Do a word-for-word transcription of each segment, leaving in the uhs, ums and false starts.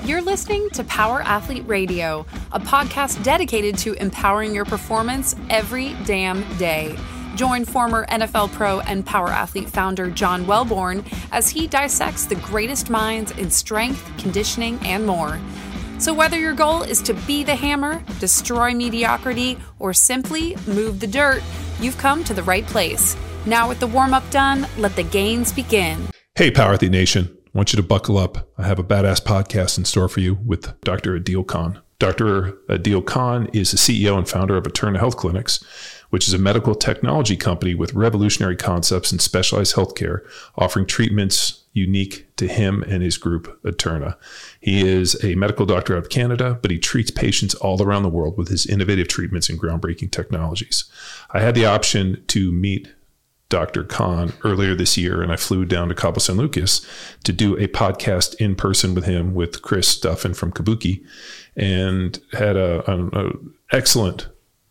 You're listening to Power Athlete Radio, a podcast dedicated to empowering your performance every damn day. Join former N F L pro and Power Athlete founder John Welborn as he dissects the greatest minds in strength, conditioning, and more. So whether your goal is to be the hammer, destroy mediocrity, or simply move the dirt, you've come to the right place. Now with the warm-up done, let the gains begin. Hey, Power Athlete Nation. I want you to buckle up. I have a badass podcast in store for you with Doctor Adil Khan. Doctor Adil Khan is the C E O and founder of Eterna Health Clinics, which is a medical technology company with revolutionary concepts in specialized healthcare, offering treatments unique to him and his group, Eterna. He is a medical doctor out of Canada, but he treats patients all around the world with his innovative treatments and groundbreaking technologies. I had the option to meet Doctor Khan earlier this year, and I flew down to Cabo San Lucas to do a podcast in person with him with Chris Duffin from Kabuki, and had a, a, a excellent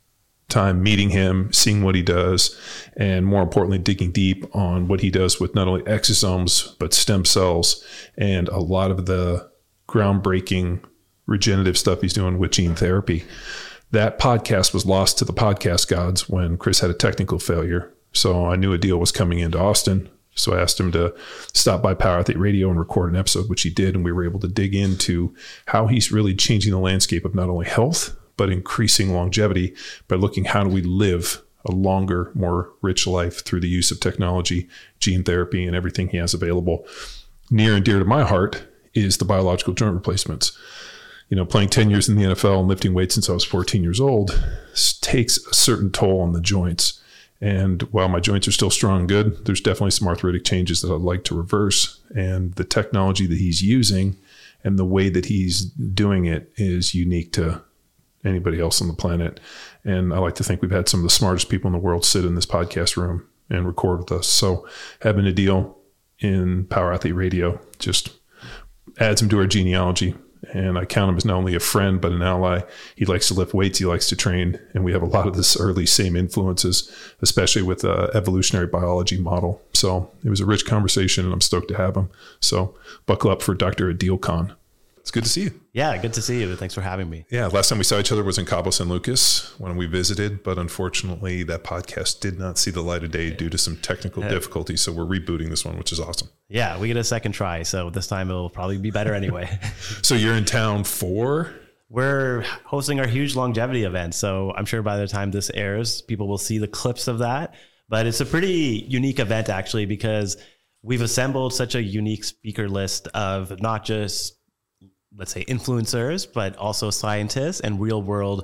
time meeting him, seeing what he does, and more importantly, digging deep on what he does with not only exosomes, but stem cells and a lot of the groundbreaking regenerative stuff he's doing with gene therapy. That podcast was lost to the podcast gods when Chris had a technical failure. So I knew Adil was coming into Austin. So I asked him to stop by Power Athlete Radio and record an episode, which he did. And we were able to dig into how he's really changing the landscape of not only health, but increasing longevity by looking how do we live a longer, more rich life through the use of technology, gene therapy, and everything he has available. Near and dear to my heart is the biological joint replacements. You know, playing ten years in the N F L and lifting weights since I was fourteen years old takes a certain toll on the joints. And while my joints are still strong and good, there's definitely some arthritic changes that I'd like to reverse. And the technology that he's using and the way that he's doing it is unique to anybody else on the planet. And I like to think we've had some of the smartest people in the world sit in this podcast room and record with us. So having Adil in Power Athlete Radio just adds him to our genealogy. And I count him as not only a friend, but an ally. He likes to lift weights. He likes to train. And we have a lot of this early same influences, especially with the evolutionary biology model. So it was a rich conversation, and I'm stoked to have him. So buckle up for Doctor Adil Khan. It's good to see you. Yeah, good to see you. Thanks for having me. Yeah, last time we saw each other was in Cabo San Lucas when we visited, but unfortunately that podcast did not see the light of day due to some technical difficulties. So we're rebooting this one, which is awesome. Yeah, we get a second try. So this time it'll probably be better anyway. So you're in town for? We're hosting our huge longevity event. So I'm sure by the time this airs, people will see the clips of that. But it's a pretty unique event actually, because we've assembled such a unique speaker list of not just, let's say, influencers, but also scientists and real world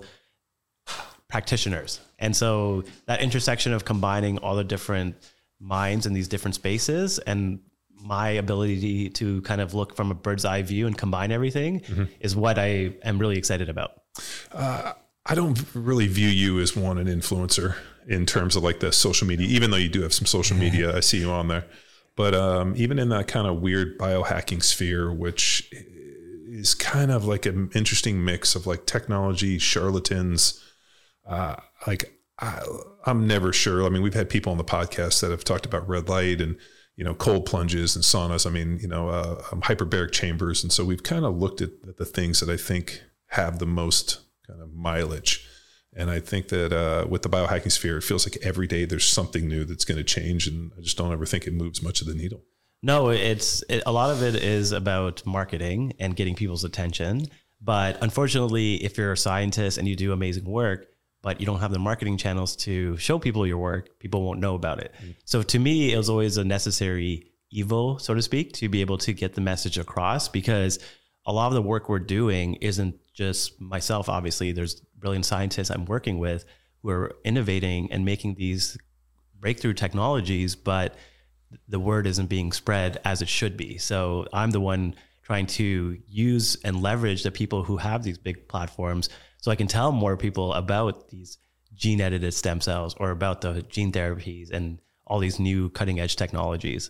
practitioners. And so that intersection of combining all the different minds in these different spaces and my ability to kind of look from a bird's eye view and combine everything mm-hmm. is what I am really excited about. Uh, I don't really view you as one, an influencer in terms of like the social media, even though you do have some social media, I see you on there. But um, even in that kind of weird biohacking sphere, which is kind of like an interesting mix of like technology, charlatans. Uh, like I, I'm never sure. I mean, we've had people on the podcast that have talked about red light and, you know, cold plunges and saunas. I mean, you know, uh, um, hyperbaric chambers. And so we've kind of looked at, at the things that I think have the most kind of mileage. And I think that uh, with the biohacking sphere, it feels like every day there's something new that's going to change. And I just don't ever think it moves much of the needle. No, it's it, a lot of it is about marketing and getting people's attention. But unfortunately, if you're a scientist and you do amazing work, but you don't have the marketing channels to show people your work, people won't know about it. Mm. So to me, it was always a necessary evil, so to speak, to be able to get the message across, because a lot of the work we're doing isn't just myself. Obviously, there's brilliant scientists I'm working with who are innovating and making these breakthrough technologies, but the word isn't being spread as it should be. So I'm the one trying to use and leverage the people who have these big platforms so I can tell more people about these gene edited stem cells or about the gene therapies and all these new cutting edge technologies.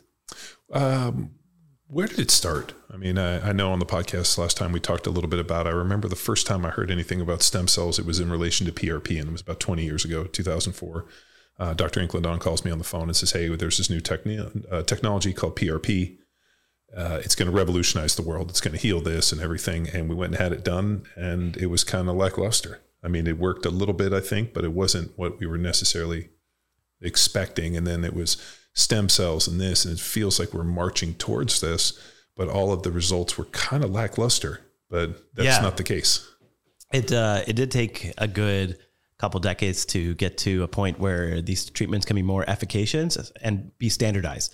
Um, where did it start? I mean, I, I know on the podcast last time we talked a little bit about, I remember the first time I heard anything about stem cells, it was in relation to P R P, and it was about twenty years ago, two thousand four. Uh, Doctor Incledon calls me on the phone and says, hey, there's this new techni- uh, technology called P R P. uh, it's going to revolutionize the world. It's going to heal this and everything. And we went and had it done, and it was kind of lackluster. I mean, it worked a little bit, I think, but it wasn't what we were necessarily expecting. And then it was stem cells and this, and it feels like we're marching towards this, but all of the results were kind of lackluster. But that's yeah. not the case. It uh, it did take a good couple decades to get to a point where these treatments can be more efficacious and be standardized.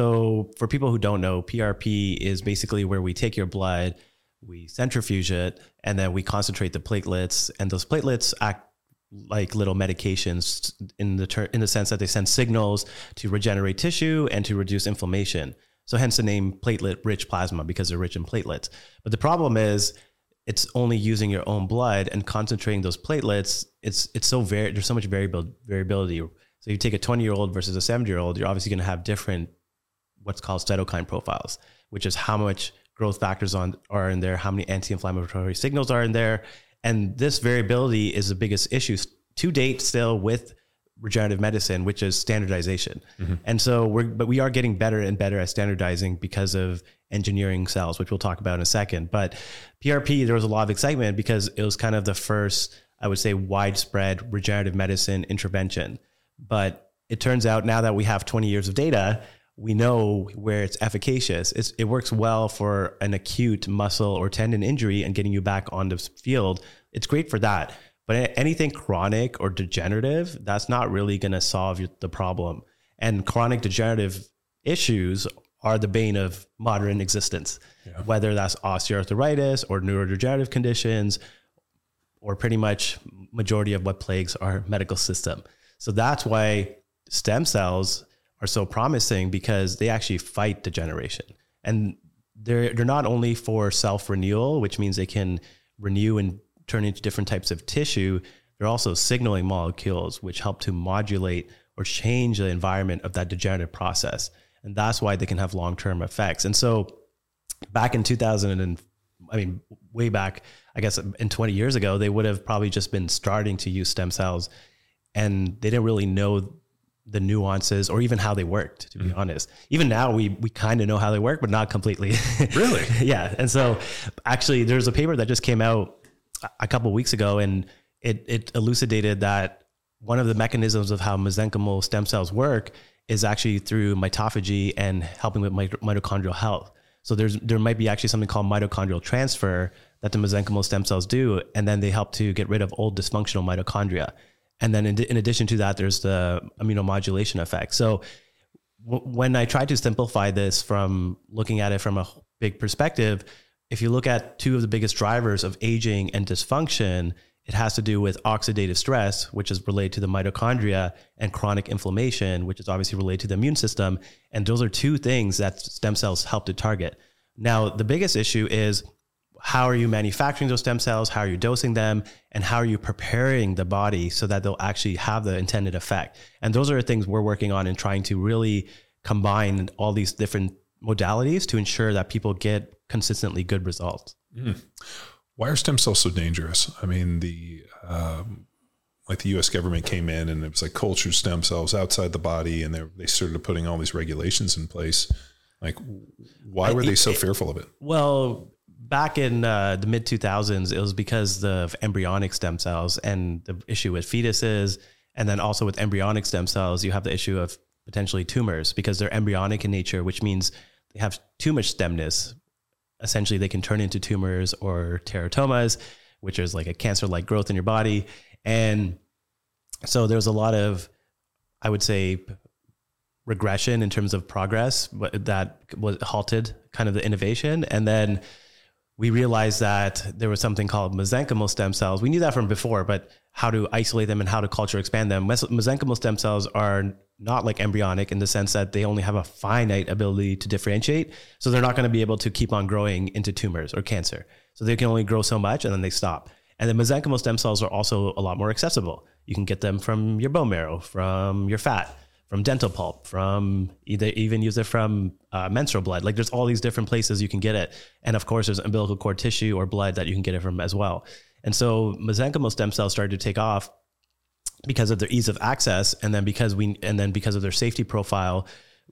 So for people who don't know, P R P is basically where we take your blood, we centrifuge it, and then we concentrate the platelets, and those platelets act like little medications in the ter- in the sense that they send signals to regenerate tissue and to reduce inflammation. So hence the name platelet-rich plasma, because they're rich in platelets. But the problem is it's only using your own blood and concentrating those platelets. It's it's so very there's so much variable variability. So you take a twenty-year-old versus a seventy-year-old, you're obviously going to have different what's called cytokine profiles, which is how much growth factors on are in there, how many anti-inflammatory signals are in there. And this variability is the biggest issue to date still with regenerative medicine, which is standardization. Mm-hmm. And so we're, but we are getting better and better at standardizing because of engineering cells, which we'll talk about in a second. But P R P, there was a lot of excitement because it was kind of the first, I would say, widespread regenerative medicine intervention. But it turns out now that we have twenty years of data, we know where it's efficacious. It's, it works well for an acute muscle or tendon injury and getting you back on the field. It's great for that. But anything chronic or degenerative, that's not really going to solve the problem. And chronic degenerative issues are the bane of modern existence, yeah. whether that's osteoarthritis or neurodegenerative conditions, or pretty much majority of what plagues our medical system. So that's why stem cells are so promising, because they actually fight degeneration. And they're they're not only for self-renewal, which means they can renew and turn into different types of tissue, they're also signaling molecules which help to modulate or change the environment of that degenerative process. And that's why they can have long-term effects. And so back in two thousand, and I mean, way back, I guess in twenty years ago, they would have probably just been starting to use stem cells, and they didn't really know the nuances or even how they worked, to be mm. honest. Even now we we kind of know how they work, but not completely. Really? Yeah. And so actually there's a paper that just came out a couple of weeks ago, and it it elucidated that one of the mechanisms of how mesenchymal stem cells work is actually through mitophagy and helping with mit- mitochondrial health. So there's there might be actually something called mitochondrial transfer that the mesenchymal stem cells do, and then they help to get rid of old dysfunctional mitochondria. And then in, in addition to that, there's the immunomodulation effect. So w- when I try to simplify this from looking at it from a big perspective, if you look at two of the biggest drivers of aging and dysfunction, it has to do with oxidative stress, which is related to the mitochondria, and chronic inflammation, which is obviously related to the immune system. And those are two things that stem cells help to target. Now, the biggest issue is, how are you manufacturing those stem cells? How are you dosing them? And how are you preparing the body so that they'll actually have the intended effect? And those are the things we're working on and trying to really combine all these different modalities to ensure that people get consistently good results. Mm. Why are stem cells so dangerous? I mean, the um, like the U S government came in and it was like cultured stem cells outside the body, and they they started putting all these regulations in place. Like, why were they so it, fearful of it? Well, back in uh, the mid two thousands, it was because of embryonic stem cells and the issue with fetuses. And then also with embryonic stem cells, you have the issue of potentially tumors because they're embryonic in nature, which means they have too much stemness. Essentially, they can turn into tumors or teratomas, which is like a cancer-like growth in your body. And so there's a lot of, I would say, regression in terms of progress, but that was halted kind of the innovation. And then we realized that there was something called mesenchymal stem cells. We knew that from before, but how to isolate them and how to culture expand them. Mes- mesenchymal stem cells are not like embryonic in the sense that they only have a finite ability to differentiate. So they're not going to be able to keep on growing into tumors or cancer. So they can only grow so much and then they stop. And the mesenchymal stem cells are also a lot more accessible. You can get them from your bone marrow, from your fat, from dental pulp, from either even use it from uh, menstrual blood. Like there's all these different places you can get it. And of course there's umbilical cord tissue or blood that you can get it from as well. And so mesenchymal stem cells started to take off because of their ease of access. And then because we, and then because of their safety profile.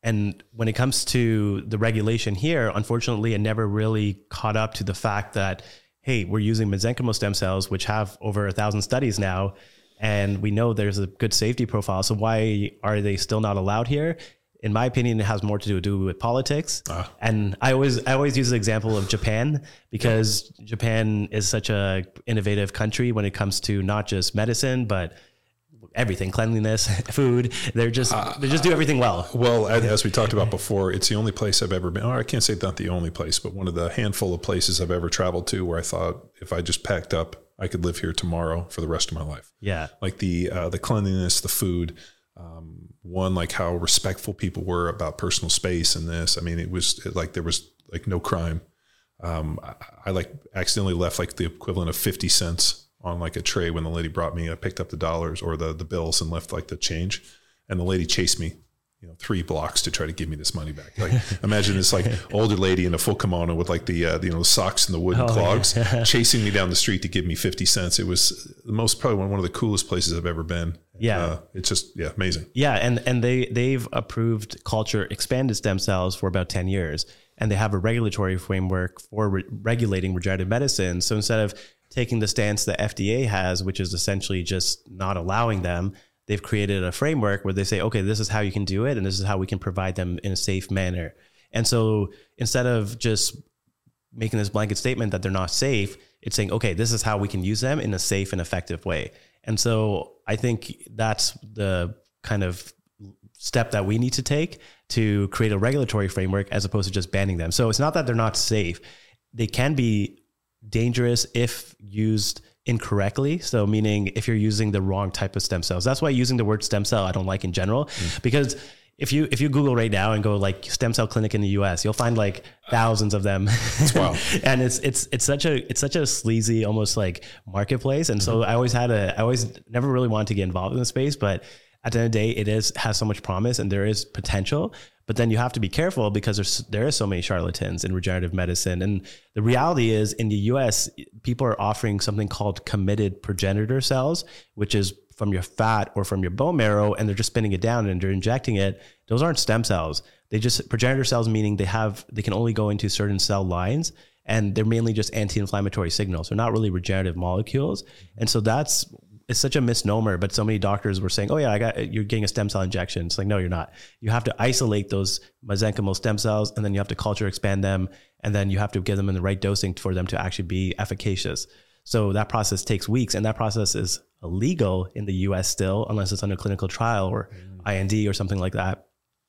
And when it comes to the regulation here, unfortunately, it never really caught up to the fact that, hey, we're using mesenchymal stem cells, which have over a thousand studies now, and we know there's a good safety profile. So why are they still not allowed here? In my opinion, it has more to do, do with politics. Ah. And I always I always use the example of Japan, because Japan is such a innovative country when it comes to not just medicine, but everything, cleanliness, food. They're just, uh, they just do everything well. Well, as we talked about before, it's the only place I've ever been, or I can't say not the only place, but one of the handful of places I've ever traveled to where I thought if I just packed up, I could live here tomorrow for the rest of my life. Yeah. Like the, uh, the cleanliness, the food, um, one, like how respectful people were about personal space and this. I mean, it was like, there was like no crime. Um, I, I like accidentally left like the equivalent of fifty cents on like a tray when the lady brought me. I picked up the dollars or the the bills and left like the change, and the lady chased me, you know, three blocks to try to give me this money back. Like imagine this like older lady in a full kimono with like the uh, you know the socks and the wooden oh, clogs yeah. chasing me down the street to give me fifty cents. It was the most probably one of the coolest places I've ever been. Yeah, uh, it's just yeah amazing. Yeah, and and they they've approved culture expanded stem cells for about ten years, and they have a regulatory framework for re- regulating regenerative medicine. So instead of taking the stance the F D A has, which is essentially just not allowing them, they've created a framework where they say, okay, this is how you can do it, and this is how we can provide them in a safe manner. And so instead of just making this blanket statement that they're not safe, it's saying, okay, this is how we can use them in a safe and effective way. And so I think that's the kind of step that we need to take to create a regulatory framework as opposed to just banning them. So it's not that they're not safe. They can be dangerous if used incorrectly. So meaning if you're using the wrong type of stem cells. That's why using the word stem cell I don't like in general, mm. because if you if you Google right now and go like stem cell clinic in the U S, you'll find like thousands of them. Wow. And it's it's it's such a it's such a sleazy almost like marketplace. And so mm-hmm. I always had a I always never really wanted to get involved in the space, but at the end of the day, it is has so much promise and there is potential. But then you have to be careful because there's there is so many charlatans in regenerative medicine. And the reality is in the U S, people are offering something called committed progenitor cells, which is from your fat or from your bone marrow, and they're just spinning it down and they're injecting it. Those aren't stem cells. They just progenitor cells, meaning they have they can only go into certain cell lines, and they're mainly just anti-inflammatory signals. They're not really regenerative molecules. And so that's it's such a misnomer, but so many doctors were saying, oh yeah, I got, you're getting a stem cell injection. It's like, no, you're not. You have to isolate those mesenchymal stem cells, and then you have to culture expand them. And then you have to give them in the right dosing for them to actually be efficacious. So that process takes weeks, and that process is illegal in the U S still, unless it's under clinical trial or mm. I N D or something like that.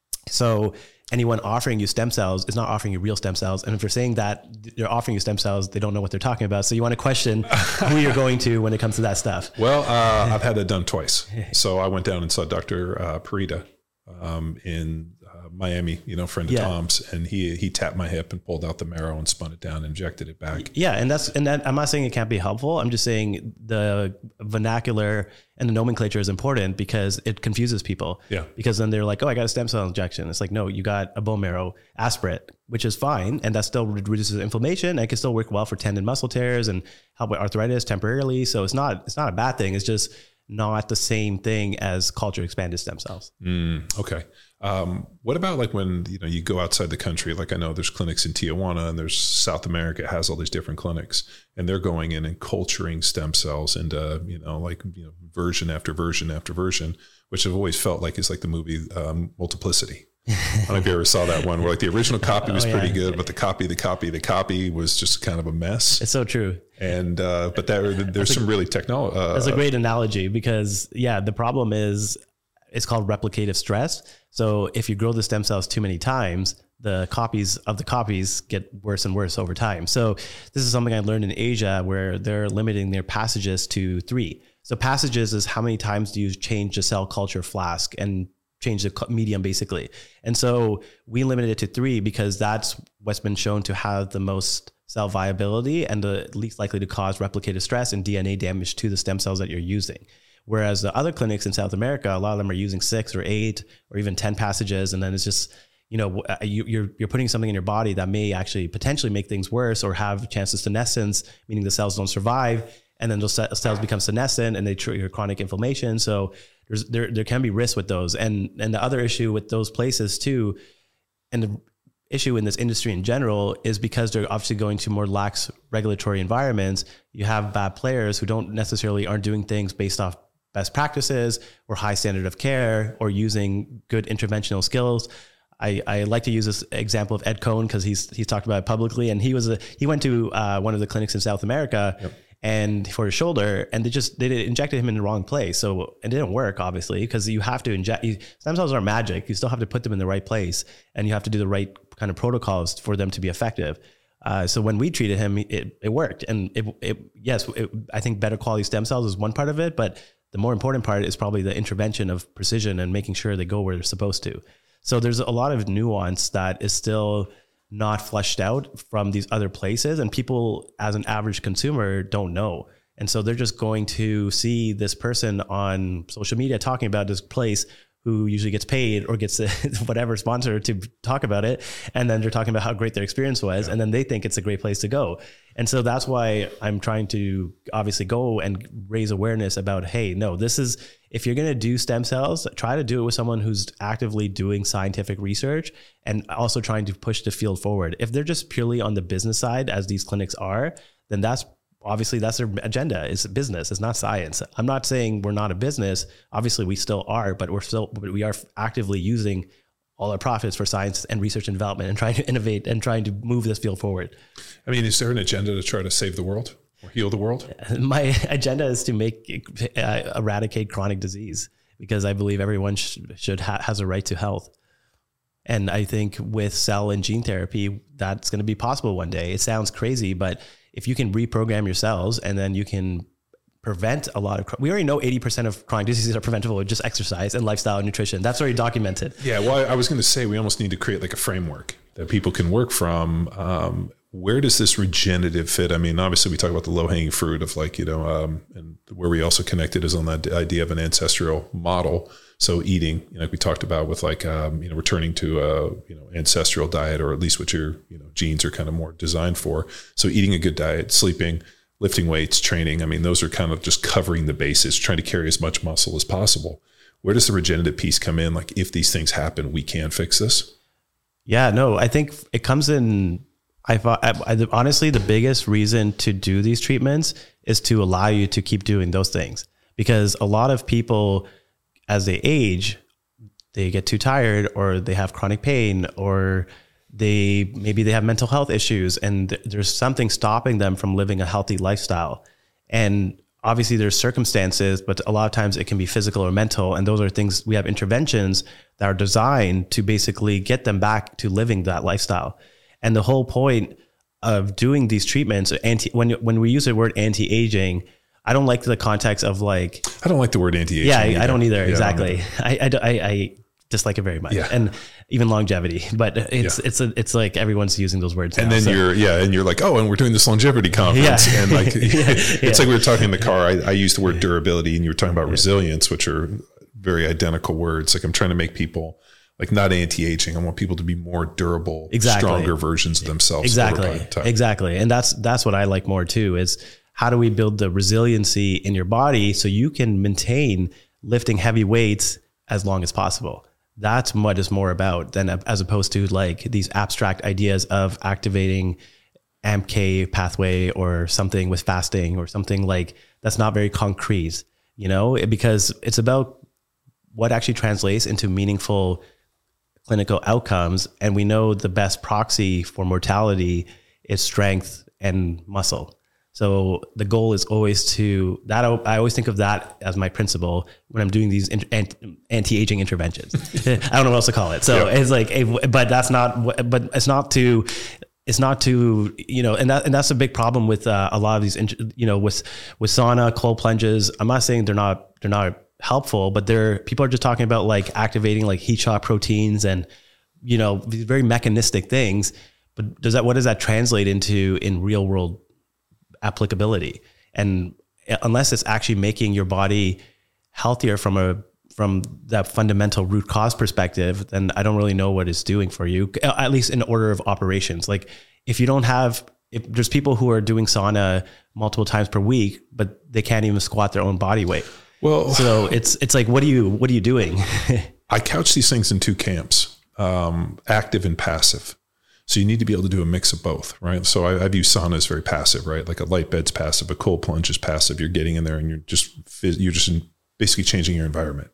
So anyone offering you stem cells is not offering you real stem cells. And if you're saying that they're offering you stem cells, they don't know what they're talking about. So you want to question who you're going to when it comes to that stuff. Well, uh, I've had that done twice. So I went down and saw Doctor Uh, Parita um, in uh, Miami, you know, friend of yeah. Tom's, and he he tapped my hip and pulled out the marrow and spun it down and injected it back. Yeah, and that's and that, I'm not saying it can't be helpful. I'm just saying the vernacular and the nomenclature is important because it confuses people. Yeah. Because then they're like, oh, I got a stem cell injection. It's like, no, you got a bone marrow aspirate, which is fine. And that still reduces inflammation and it can still work well for tendon muscle tears and help with arthritis temporarily. So it's not, it's not a bad thing. It's just not the same thing as culture expanded stem cells. Mm, okay. Um, what about like when, you know, you go outside the country, like I know there's clinics in Tijuana and there's South America has all these different clinics, and they're going in and culturing stem cells into, you know, like, you know, version after version after version, which I've always felt like is like the movie um, Multiplicity. I don't know if you ever saw that one where like the original copy was oh, yeah. pretty good, but the copy, the copy, the copy was just kind of a mess. It's so true. And, uh, but there, there's that's some a, really technology. Uh, that's a great analogy because yeah, the problem is it's called replicative stress. So if you grow the stem cells too many times, the copies of the copies get worse and worse over time. So this is something I learned in Asia where they're limiting their passages to three. So passages is how many times do you change the cell culture flask and change the medium basically. And so we limited it to three because that's what's been shown to have the most cell viability and the least likely to cause replicative stress and D N A damage to the stem cells that you're using. Whereas the other clinics in South America, a lot of them are using six or eight or even ten passages. And then it's just, you know, you, you're you're putting something in your body that may actually potentially make things worse or have a chance of senescence, meaning the cells don't survive. And then those cells become senescent and they trigger chronic inflammation. So there's there there can be risks with those. And and the other issue with those places too, and the issue in this industry in general, is because they're obviously going to more lax regulatory environments. You have bad players who don't necessarily aren't doing things based off best practices or high standard of care or using good interventional skills. I, I like to use this example of Ed Cohn because he's he's talked about it publicly, and he was a he went to uh, one of the clinics in South America. Yep. And for his shoulder, and they just they injected him in the wrong place, so it didn't work, obviously, because you have to inject. You, stem cells are magic. You still have to put them in the right place, and you have to do the right kind of protocols for them to be effective. Uh, so when we treated him, it it worked, and it, it yes, it, I think better quality stem cells is one part of it, but the more important part is probably the intervention of precision and making sure they go where they're supposed to. So there's a lot of nuance that is still not fleshed out from these other places, and people as an average consumer don't know. And so they're just going to see this person on social media talking about this place who usually gets paid or gets a, whatever sponsor to talk about it. And then they're talking about how great their experience was. Yeah. And then they think it's a great place to go. And so that's why I'm trying to obviously go and raise awareness about, hey, no, this is, if you're going to do stem cells, try to do it with someone who's actively doing scientific research and also trying to push the field forward. If they're just purely on the business side, as these clinics are, then that's obviously that's their agenda, is business. It's not science. I'm not saying we're not a business. Obviously we still are, but we're still, we are actively using all our profits for science and research and development and trying to innovate and trying to move this field forward. I mean, is there an agenda to try to save the world or heal the world? My agenda is to make, uh, eradicate chronic disease, because I believe everyone sh- should ha- has a right to health. And I think with cell and gene therapy, that's going to be possible one day. It sounds crazy, but if you can reprogram your cells and then you can prevent a lot of, we already know eighty percent of chronic diseases are preventable with just exercise and lifestyle and nutrition. That's already documented. Yeah. Well, I was going to say, we almost need to create like a framework that people can work from. Um, where does this regenerative fit? I mean, obviously we talk about the low hanging fruit of like, you know, um, and where we also connected is on that idea of an ancestral model. So eating, you know, like we talked about with like, um, you know, returning to a, you know, ancestral diet, or at least what your, you know, genes are kind of more designed for. So eating a good diet, sleeping, lifting weights, training. I mean, those are kind of just covering the bases, trying to carry as much muscle as possible. Where does the regenerative piece come in? Like, if these things happen, we can fix this. Yeah, no, I think it comes in. I thought, I, I, honestly, the biggest reason to do these treatments is to allow you to keep doing those things, because a lot of people, as they age, they get too tired, or they have chronic pain, or they maybe they have mental health issues, and th- there's something stopping them from living a healthy lifestyle. And obviously there's circumstances, but a lot of times it can be physical or mental. And those are things, we have interventions that are designed to basically get them back to living that lifestyle. And the whole point of doing these treatments, anti, when when we use the word anti-aging, I don't like the context of like, I don't like the word anti-aging. Yeah, I, I don't either. Yeah, exactly. I, I, I, I dislike it very much. Yeah. And even longevity, but it's, yeah. it's, a, it's like everyone's using those words. And now, then so. you're, yeah. And you're like, oh, and we're doing this longevity conference. Yeah. And like, yeah. it's yeah. like we were talking in the car. I, I used the word durability, and you were talking about yeah. resilience, which are very identical words. Like, I'm trying to make people like not anti-aging. I want people to be more durable, exactly. stronger versions of themselves. Exactly. Exactly. And that's, that's what I like more too, is how do we build the resiliency in your body so you can maintain lifting heavy weights as long as possible? That's what it's more about than as opposed to like these abstract ideas of activating A M P K pathway or something with fasting or something like that's not very concrete, you know, because it's about what actually translates into meaningful clinical outcomes. And we know the best proxy for mortality is strength and muscle. So the goal is always to that. I always think of that as my principle when I'm doing these anti-aging interventions. I don't know what else to call it. So yep. it's like, a, but that's not, but it's not to, it's not to, you know, and that, and that's a big problem with uh, a lot of these, you know, with, with sauna, cold plunges. I'm not saying they're not, they're not helpful, but they're, people are just talking about like activating like heat shock proteins and, you know, these very mechanistic things. But does that, what does that translate into in real world applicability? And unless it's actually making your body healthier from a from that fundamental root cause perspective, then I don't really know what it's doing for you, at least in order of operations. Like if you don't have, if there's people who are doing sauna multiple times per week, but they can't even squat their own body weight. Well, so it's it's like, what are you what are you doing? I couch these things in two camps, um, active and passive. So you need to be able to do a mix of both, right? So I, I view sauna as very passive, right? Like a light bed's passive, a cold plunge is passive. You're getting in there and you're just you're just in, basically changing your environment.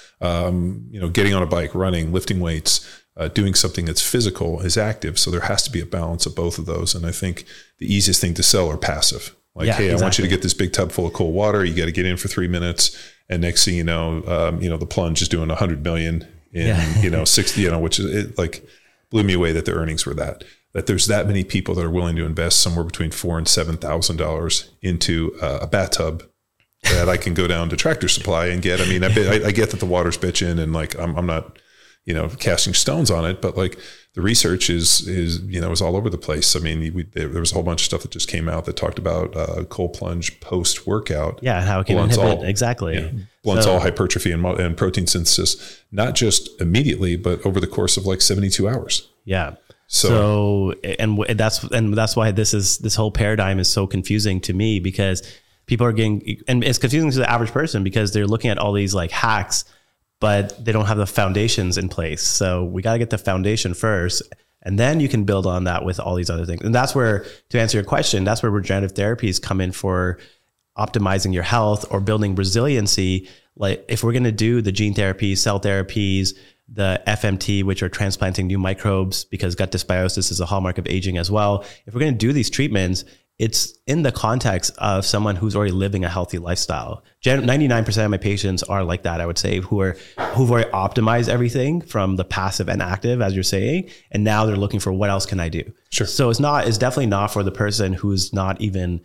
Um, you know, getting on a bike, running, lifting weights, uh, doing something that's physical is active. So there has to be a balance of both of those. And I think the easiest thing to sell are passive. Like, yeah, hey, exactly. I want you to get this big tub full of cold water. You got to get in for three minutes. And next thing you know, um, you know, the plunge is doing a hundred million in, yeah. you know, sixty, you know, which is it, like blew me away that the earnings were that, that there's that many people that are willing to invest somewhere between four and seven thousand dollars into uh, a bathtub that I can go down to Tractor Supply and get. I mean, I, I, I get that the water's bitching and like, I'm, I'm not, you know, casting stones on it, but like the research is, is, you know, is all over the place. I mean, we, there was a whole bunch of stuff that just came out that talked about uh, cold plunge post workout. Yeah. How it can inhibit, all, exactly. Yeah, blunts so, all hypertrophy and, and protein synthesis, not just immediately, but over the course of like seventy-two hours. Yeah. So, so and that's, and that's why this is, this whole paradigm is so confusing to me, because people are getting, and it's confusing to the average person because they're looking at all these like hacks, but they don't have the foundations in place. So we got to get the foundation first, and then you can build on that with all these other things. And that's where, to answer your question, that's where regenerative therapies come in for optimizing your health or building resiliency. Like if we're going to do the gene therapies, cell therapies, the F M T, which are transplanting new microbes, because gut dysbiosis is a hallmark of aging as well. If we're going to do these treatments, it's in the context of someone who's already living a healthy lifestyle. ninety-nine percent of my patients are like that, I would say, who are, who've already optimized everything from the passive and active, as you're saying. And now they're looking for what else can I do? Sure. So it's not, it's definitely not for the person who's not even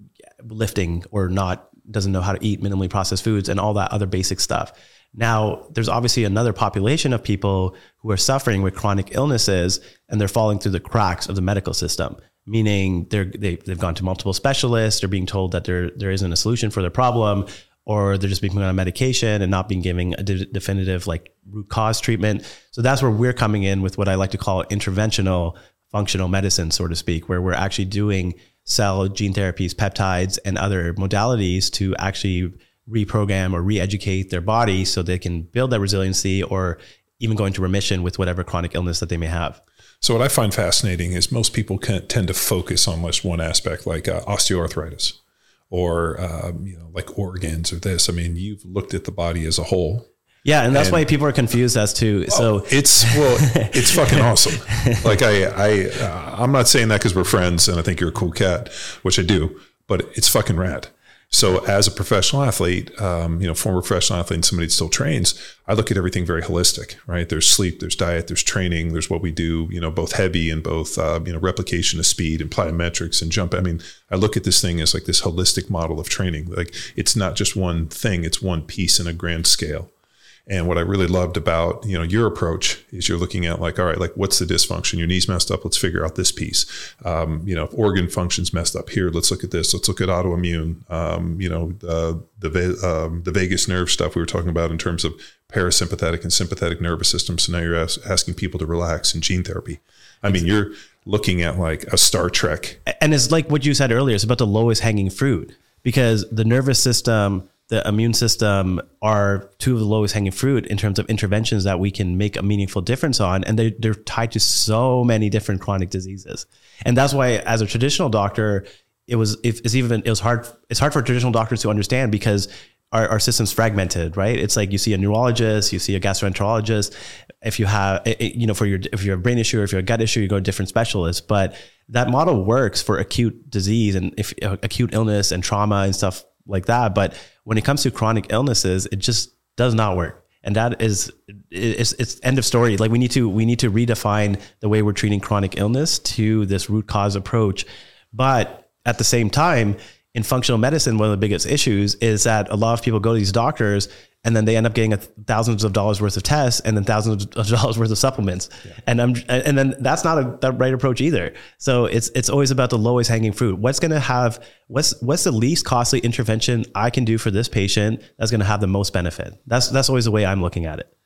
lifting or not, doesn't know how to eat minimally processed foods and all that other basic stuff. Now, there's obviously another population of people who are suffering with chronic illnesses and they're falling through the cracks of the medical system. Meaning they're, they, they've gone to multiple specialists, they're being told that there, there isn't a solution for their problem, or they're just being put on medication and not being given a de- definitive like root cause treatment. So that's where we're coming in with what I like to call interventional functional medicine, so to speak, where we're actually doing cell gene therapies, peptides, and other modalities to actually reprogram or re-educate their body so they can build that resiliency or even go into remission with whatever chronic illness that they may have. So what I find fascinating is most people can tend to focus on just one aspect, like uh, osteoarthritis or, um, you know, like organs or this. I mean, you've looked at the body as a whole. Yeah. And that's and, why people are confused as to, well, so it's, well, it's fucking awesome. Like I, I, uh, I'm not saying that because we're friends and I think you're a cool cat, which I do, but it's fucking rad. So as a professional athlete, um, you know, former professional athlete and somebody that still trains, I look at everything very holistic, right? There's sleep, there's diet, there's training, there's what we do, you know, both heavy and both, uh, you know, replication of speed and plyometrics and jump. I mean, I look at this thing as like this holistic model of training. Like it's not just one thing, it's one piece in a grand scale. And what I really loved about, you know, your approach is you're looking at like, all right, like what's the dysfunction? Your knee's messed up. Let's figure out this piece. Um, you know, if organ function's messed up here, let's look at this. Let's look at autoimmune, um, you know, the, the, um, the vagus nerve stuff we were talking about in terms of parasympathetic and sympathetic nervous system. So now you're as, asking people to relax in gene therapy. I mean, you're looking at like a Star Trek. And it's like what you said earlier, it's about the lowest hanging fruit, because the nervous system, the immune system are two of the lowest hanging fruit in terms of interventions that we can make a meaningful difference on. And they're, they're tied to so many different chronic diseases. And that's why as a traditional doctor, it was, it's even, it was hard. It's hard for traditional doctors to understand because our, our system's fragmented, right? It's like you see a neurologist, you see a gastroenterologist. If you have, you know, for your, if you have a brain issue or if you have a gut issue, you go to different specialists. But that model works for acute disease and if uh, acute illness and trauma and stuff like that. But when it comes to chronic illnesses, it just does not work. And that is, it's, it's end of story. Like we need to, we need to redefine the way we're treating chronic illness to this root cause approach. But at the same time, in functional medicine, one of the biggest issues is that a lot of people go to these doctors and then they end up getting a thousands of dollars worth of tests and then thousands of dollars worth of supplements. Yeah. And I'm, and then that's not a the right approach either. So it's, it's always about the lowest hanging fruit. What's going to have, what's, what's the least costly intervention I can do for this patient that's going to have the most benefit? That's, that's always the way I'm looking at it.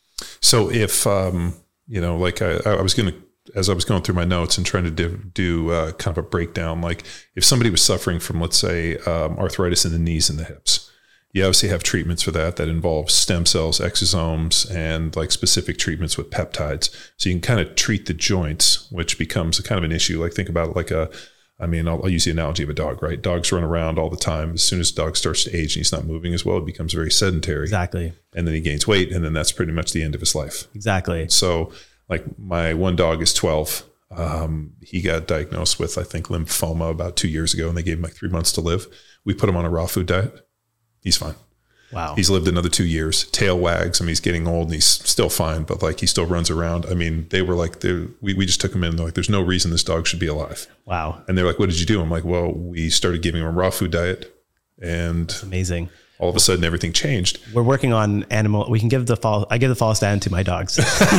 So if, um, you know, like I, I was going to, as I was going through my notes and trying to do, do uh, kind of a breakdown, like if somebody was suffering from, let's say, um, arthritis in the knees and the hips, you obviously have treatments for that that involve stem cells, exosomes, and like specific treatments with peptides. So you can kind of treat the joints, which becomes a kind of an issue. Like think about it like a, I mean, I'll, I'll use the analogy of a dog, right? Dogs run around all the time. As soon as the dog starts to age and he's not moving as well, it becomes very sedentary. Exactly. And then he gains weight, and then that's pretty much the end of his life. Exactly. So like my one dog is twelve. Um, he got diagnosed with, I think, lymphoma about two years ago, and they gave him like three months to live. We put him on a raw food diet. He's fine. Wow. He's lived another two years. Tail wags. I mean, he's getting old and he's still fine, but like he still runs around. I mean, they were like, they, we, we just took him in. And they're like, there's no reason this dog should be alive. Wow. And they're like, what did you do? I'm like, well, we started giving him a raw food diet, and That's amazing. all of a sudden everything changed. We're working on animal. We can give the fall. I give the fall stand to my dogs.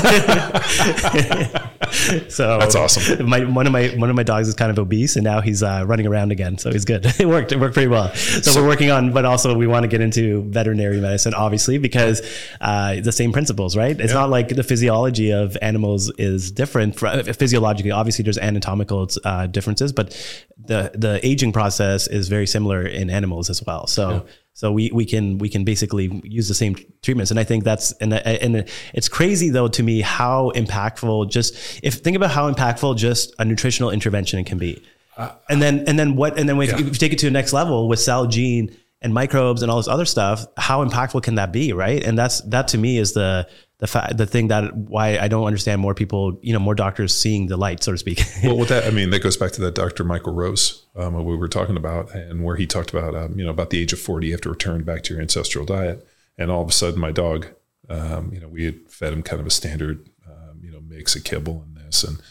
So That's awesome. My, one of my, one of my dogs is kind of obese, and now he's uh, running around again. So he's good. It worked. It worked pretty well. So, so we're working on, but also we want to get into veterinary medicine, obviously, because uh, the same principles, right? It's yeah. not like the physiology of animals is different for, physiologically. Obviously there's anatomical uh, differences, but the, the aging process is very similar in animals as well. So, yeah. So we, we can we can basically use the same treatments, and I think that's and and it's crazy though to me how impactful just if think about how impactful just a nutritional intervention can be, uh, and then and then what and then if, yeah. if you take it to the next level with cell, gene, and microbes and all this other stuff, how impactful can that be, right? And that's that to me is the the fact the thing that why I don't understand more people, you know, more doctors seeing the light, so to speak. Well, with that, I mean, that goes back to that Doctor Michael Rose, um, what we were talking about, and where he talked about, um, you know, about the age of forty, you have to return back to your ancestral diet. And all of a sudden, my dog, um, you know, we had fed him kind of a standard, um, you know, mix of kibble and this, and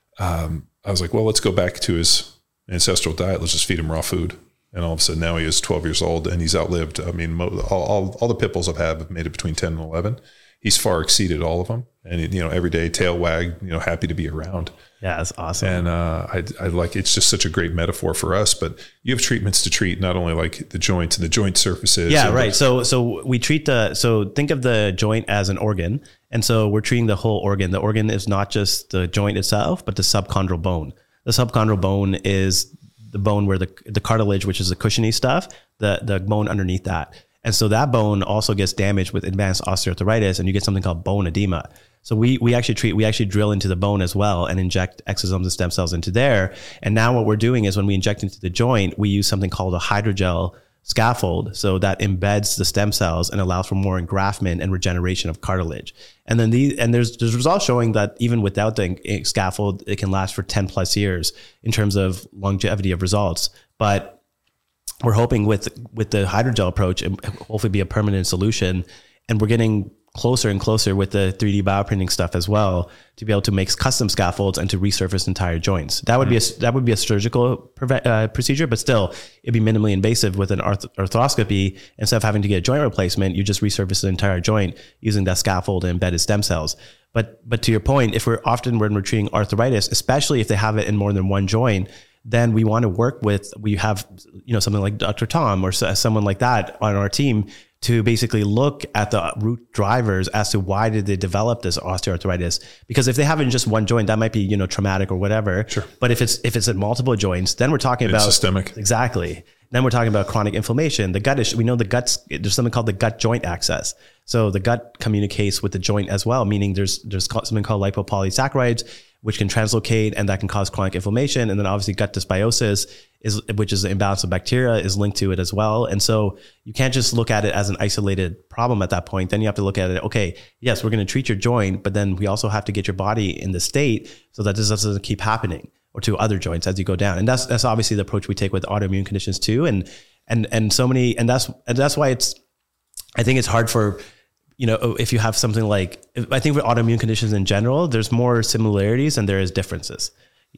um, I was like, well, let's go back to his ancestral diet. Let's just feed him raw food. And all of a sudden, now he is twelve years old, and he's outlived. I mean, all all, all the pit bulls I've had have made it between ten and eleven. He's far exceeded all of them, and you know, every day tail wag, you know, happy to be around. Yeah, that's awesome. And uh, I, I like it's just such a great metaphor for us. But you have treatments to treat not only like the joints and the joint surfaces. Yeah, right. So so we treat the so think of the joint as an organ, and so we're treating the whole organ. The organ is not just the joint itself, but the subchondral bone. The subchondral bone is the bone where the the cartilage, which is the cushiony stuff, the the bone underneath that. And so that bone also gets damaged with advanced osteoarthritis, and you get something called bone edema. So we we actually treat, we actually drill into the bone as well and inject exosomes and stem cells into there. And now what we're doing is when we inject into the joint, we use something called a hydrogel scaffold. So that embeds the stem cells and allows for more engraftment and regeneration of cartilage. And then the, and there's, there's results showing that even without the scaffold, it can last for ten plus years in terms of longevity of results. But we're hoping with with the hydrogel approach, and hopefully be a permanent solution. And we're getting closer and closer with the three D bioprinting stuff as well to be able to make custom scaffolds and to resurface entire joints. That would mm-hmm. be a that would be a surgical uh, procedure, but still it'd be minimally invasive with an arth- arthroscopy. Instead of having to get a joint replacement, you just resurface the entire joint using that scaffold and embedded stem cells. But but to your point, if we're often when we're treating arthritis, especially if they have it in more than one joint, then we want to work with, we have, you know, something like Doctor Tom or someone like that on our team to basically look at the root drivers as to why did they develop this osteoarthritis? Because if they have it in just one joint, that might be, you know, traumatic or whatever. Sure. But if it's, if it's in multiple joints, then we're talking it's about systemic. Exactly. Then we're talking about chronic inflammation. The gut is, we know the guts, there's something called the gut joint axis. So the gut communicates with the joint as well, meaning there's, there's something called lipopolysaccharides, which can translocate and that can cause chronic inflammation. And then obviously gut dysbiosis is, which is the imbalance of bacteria, is linked to it as well. And so you can't just look at it as an isolated problem at that point. Then you have to look at it, okay, yes, we're going to treat your joint, but then we also have to get your body in the state so that this doesn't keep happening or to other joints as you go down. And that's, that's obviously the approach we take with autoimmune conditions too. And, and, and so many, and that's, and that's why it's, I think it's hard for, you know, if you have something like, I think with autoimmune conditions in general, there's more similarities than there is differences.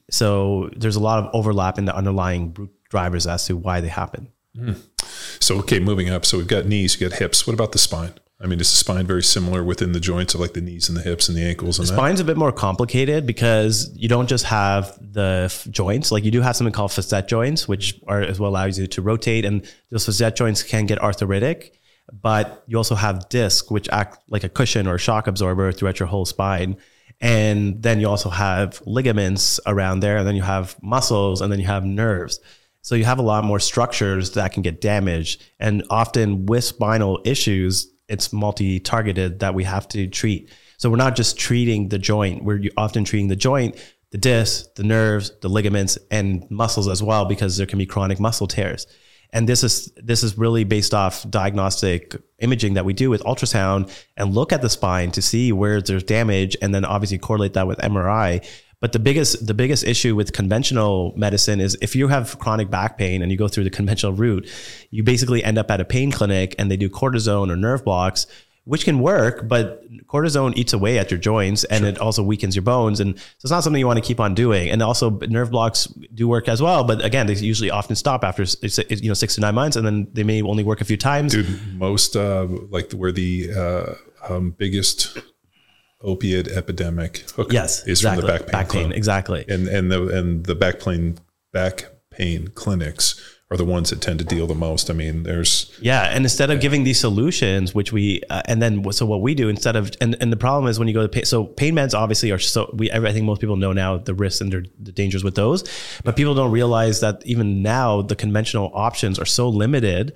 So there's a lot of overlap in the underlying root drivers as to why they happen. Mm. So, okay, moving up. So we've got knees, we've got hips. What about the spine? I mean, is the spine very similar within the joints of like the knees and the hips and the ankles? And the that? Spine's a bit more complicated because you don't just have the f- joints. Like you do have something called facet joints, which are as well allows you to rotate. And those facet joints can get arthritic. But you also have disc, which act like a cushion or a shock absorber throughout your whole spine. And then you also have ligaments around there, and then you have muscles, and then you have nerves. So you have a lot more structures that can get damaged. And often with spinal issues, it's multi-targeted that we have to treat. So we're not just treating the joint, we're often treating the joint, the disc, the nerves, the ligaments, and muscles as well, because there can be chronic muscle tears. And this is this is really based off diagnostic imaging that we do with ultrasound and look at the spine to see where there's damage, and then obviously correlate that with M R I. But the biggest the biggest issue with conventional medicine is if you have chronic back pain and you go through the conventional route, you basically end up at a pain clinic and they do cortisone or nerve blocks, which can work, but cortisone eats away at your joints and sure. it also weakens your bones. And so it's not something you want to keep on doing. And also nerve blocks do work as well. But again, they usually often stop after, you know, six to nine months, and then they may only work a few times. Dude, most, uh, like where the uh, um, biggest opiate epidemic hook yes, is exactly. from the back pain. Back pain, exactly. And, and the, and the back pain, back pain clinics are the ones that tend to deal the most. I mean, there's... Yeah. And instead of yeah. giving these solutions, which we, uh, and then, so what we do instead of, and, and the problem is when you go to pain, so pain meds obviously are so, we, I think most people know now the risks and the dangers with those, but people don't realize that even now the conventional options are so limited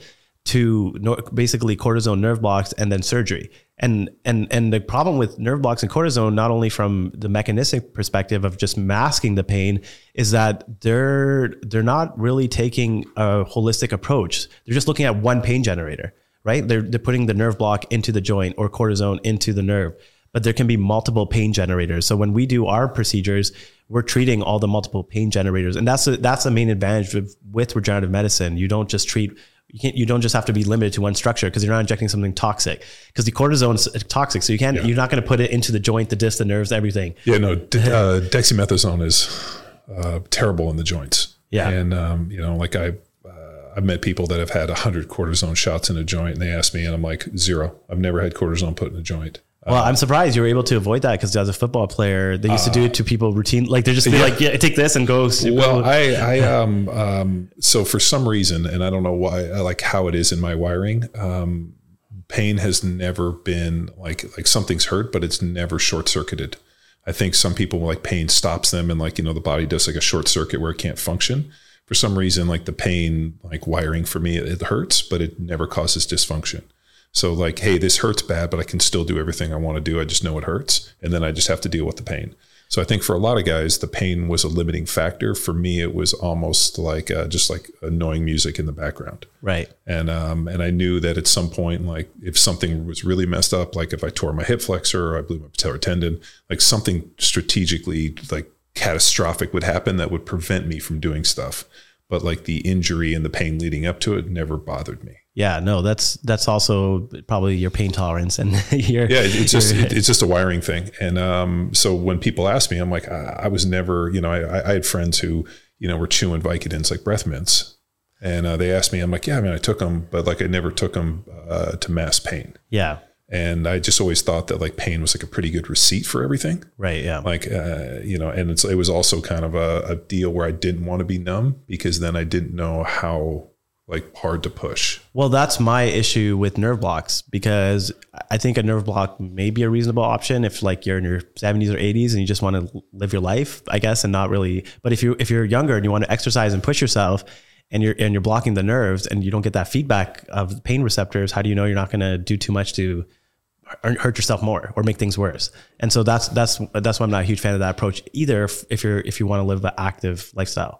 to no, basically cortisone, nerve blocks, and then surgery. And, and, and the problem with nerve blocks and cortisone, not only from the mechanistic perspective of just masking the pain, is that they're, they're not really taking a holistic approach. They're just looking at one pain generator, right? They're, they're putting the nerve block into the joint or cortisone into the nerve, but there can be multiple pain generators. So when we do our procedures, we're treating all the multiple pain generators. And that's a, that's the main advantage with, with regenerative medicine. You don't just treat You can't, you don't just have to be limited to one structure because you're not injecting something toxic, because the cortisone is toxic. So you can't, yeah. you're not going to put it into the joint, the disc, the nerves, everything. Yeah, no, d- uh, dexamethasone is uh, terrible in the joints. Yeah. And, um, you know, like I, uh, I've met people that have had a hundred cortisone shots in a joint, and they ask me, and I'm like, zero. I've never had cortisone put in a joint. Well, I'm surprised you were able to avoid that, because as a football player, they used uh, to do it to people routine. Like they're just be yeah. like, yeah, take this and go. Well, I, I, um, um, so for some reason, and I don't know why, I like how it is in my wiring, um, pain has never been like, like something's hurt, but it's never short circuited. I think some people like pain stops them, and like, you know, the body does like a short circuit where it can't function. For some reason, like the pain, like wiring for me, it hurts, but it never causes dysfunction. So like, hey, this hurts bad, but I can still do everything I want to do. I just know it hurts. And then I just have to deal with the pain. So I think for a lot of guys, the pain was a limiting factor. For me, it was almost like uh, just like annoying music in the background. Right. And um, and I knew that at some point, like if something was really messed up, like if I tore my hip flexor or I blew my patellar tendon, like something strategically like catastrophic would happen that would prevent me from doing stuff. But like the injury and the pain leading up to it never bothered me. Yeah, no, that's that's also probably your pain tolerance and your yeah, it's just it, it's just a wiring thing. And um, so when people ask me, I'm like, I, I was never, you know, I, I had friends who, you know, were chewing Vicodins like breath mints, and uh, they asked me, I'm like, yeah, I mean, I took them, but like I never took them uh, to mask pain. Yeah. And I just always thought that like pain was like a pretty good receipt for everything. Right. Yeah. Like, uh, you know, and it's, it was also kind of a, a deal where I didn't want to be numb, because then I didn't know how like hard to push. Well, that's my issue with nerve blocks, because I think a nerve block may be a reasonable option if like you're in your seventies or eighties and you just want to live your life, I guess, and not really. But if you if you're younger and you want to exercise and push yourself, and you're and you're blocking the nerves and you don't get that feedback of pain receptors, how do you know you're not going to do too much to hurt yourself more or make things worse? And so that's that's that's why I'm not a huge fan of that approach either. If, if you're if you want to live an active lifestyle.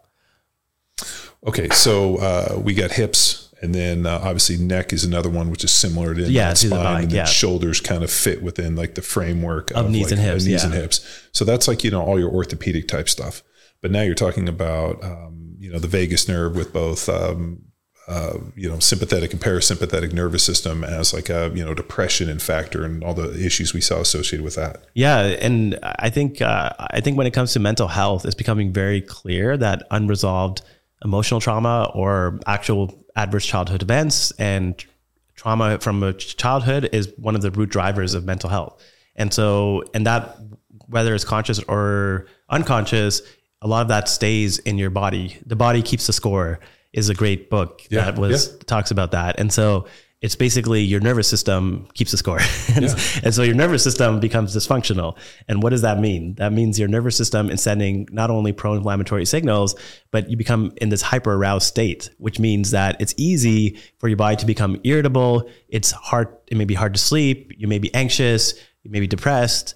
Okay, so uh, we got hips, and then uh, obviously neck is another one, which is similar to yeah, spine, the body, and then yeah. shoulders kind of fit within like the framework of, of knees like, and hips, knees yeah. and hips. So that's like, you know, all your orthopedic type stuff. But now you're talking about um, you know, the vagus nerve with both um, uh, you know, sympathetic and parasympathetic nervous system as like a, you know, depression and factor and all the issues we saw associated with that. Yeah. And I think, uh, I think when it comes to mental health, it's becoming very clear that unresolved emotional trauma or actual adverse childhood events and trauma from a childhood is one of the root drivers of mental health. And so, and that, whether it's conscious or unconscious, a lot of that stays in your body. The Body Keeps the Score is a great book yeah, that was yeah. talks about that. And so it's basically your nervous system keeps the score. and, yeah. and so your nervous system becomes dysfunctional. And what does that mean? That means your nervous system is sending not only pro-inflammatory signals, but you become in this hyper-aroused state, which means that it's easy for your body to become irritable. It's hard. It may be hard to sleep. You may be anxious. You may be depressed.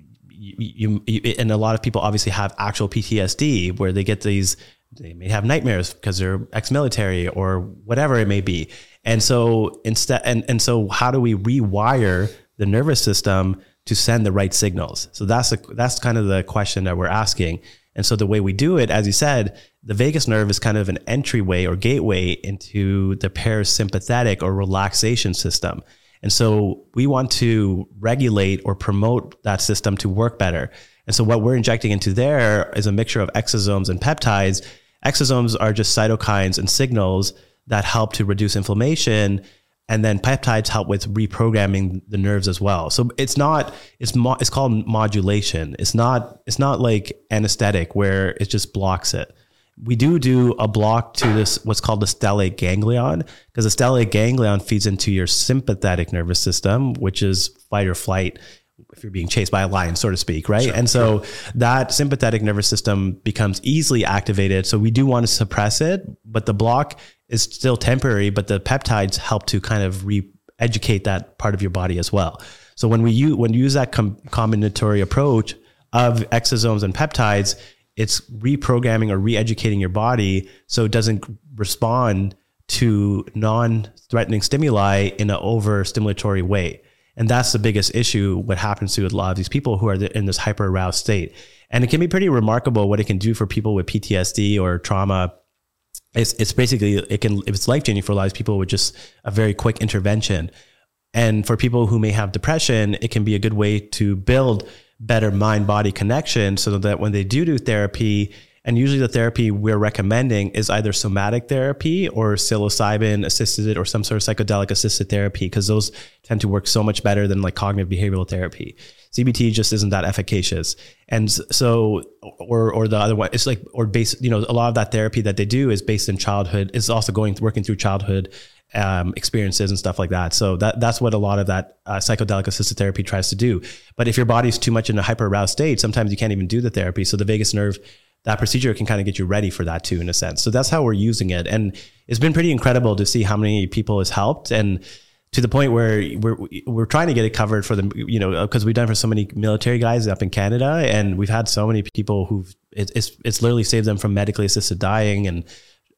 You, you, you, and a lot of people obviously have actual P T S D where they get these, they may have nightmares because they're ex-military or whatever it may be. And so instead, and, and so how do we rewire the nervous system to send the right signals? So that's a, that's kind of the question that we're asking. And so the way we do it, as you said, the vagus nerve is kind of an entryway or gateway into the parasympathetic or relaxation system. And so we want to regulate or promote that system to work better. And so what we're injecting into there is a mixture of exosomes and peptides. Exosomes are just cytokines and signals that help to reduce inflammation. And then peptides help with reprogramming the nerves as well. So it's not, it's mo- it's called modulation. It's not, it's not like anesthetic where it just blocks it. We do do a block to this, what's called the stellate ganglion, because the stellate ganglion feeds into your sympathetic nervous system, which is fight or flight if you're being chased by a lion, so to speak, right? Sure, and so sure. that sympathetic nervous system becomes easily activated. So we do want to suppress it, but the block is still temporary, but the peptides help to kind of re-educate that part of your body as well. So when we use, when you use that com- combinatory approach of exosomes and peptides, it's reprogramming or re-educating your body so it doesn't respond to non-threatening stimuli in an over-stimulatory way. And that's the biggest issue, what happens to a lot of these people who are in this hyper-aroused state. And it can be pretty remarkable what it can do for people with P T S D or trauma. It's, it's basically, it can, if it's life-changing for a lot of people with just a very quick intervention. And for people who may have depression, it can be a good way to build better mind-body connection so that when they do do therapy, and usually the therapy we're recommending is either somatic therapy or psilocybin assisted or some sort of psychedelic assisted therapy, because those tend to work so much better than like cognitive behavioral therapy. C B T just isn't that efficacious. And so, or, or the other one, it's like, or based, you know, a lot of that therapy that they do is based in childhood. It's also going, working through childhood um, experiences and stuff like that. So that, that's what a lot of that uh, psychedelic assisted therapy tries to do. But if your body's too much in a hyper aroused state, sometimes you can't even do the therapy. So the vagus nerve, that procedure can kind of get you ready for that too, in a sense. So that's how we're using it. And it's been pretty incredible to see how many people it's helped. And to the point where we're, we're trying to get it covered for the, you know, because we've done it for so many military guys up in Canada, and we've had so many people who've, it, it's, it's literally saved them from medically assisted dying and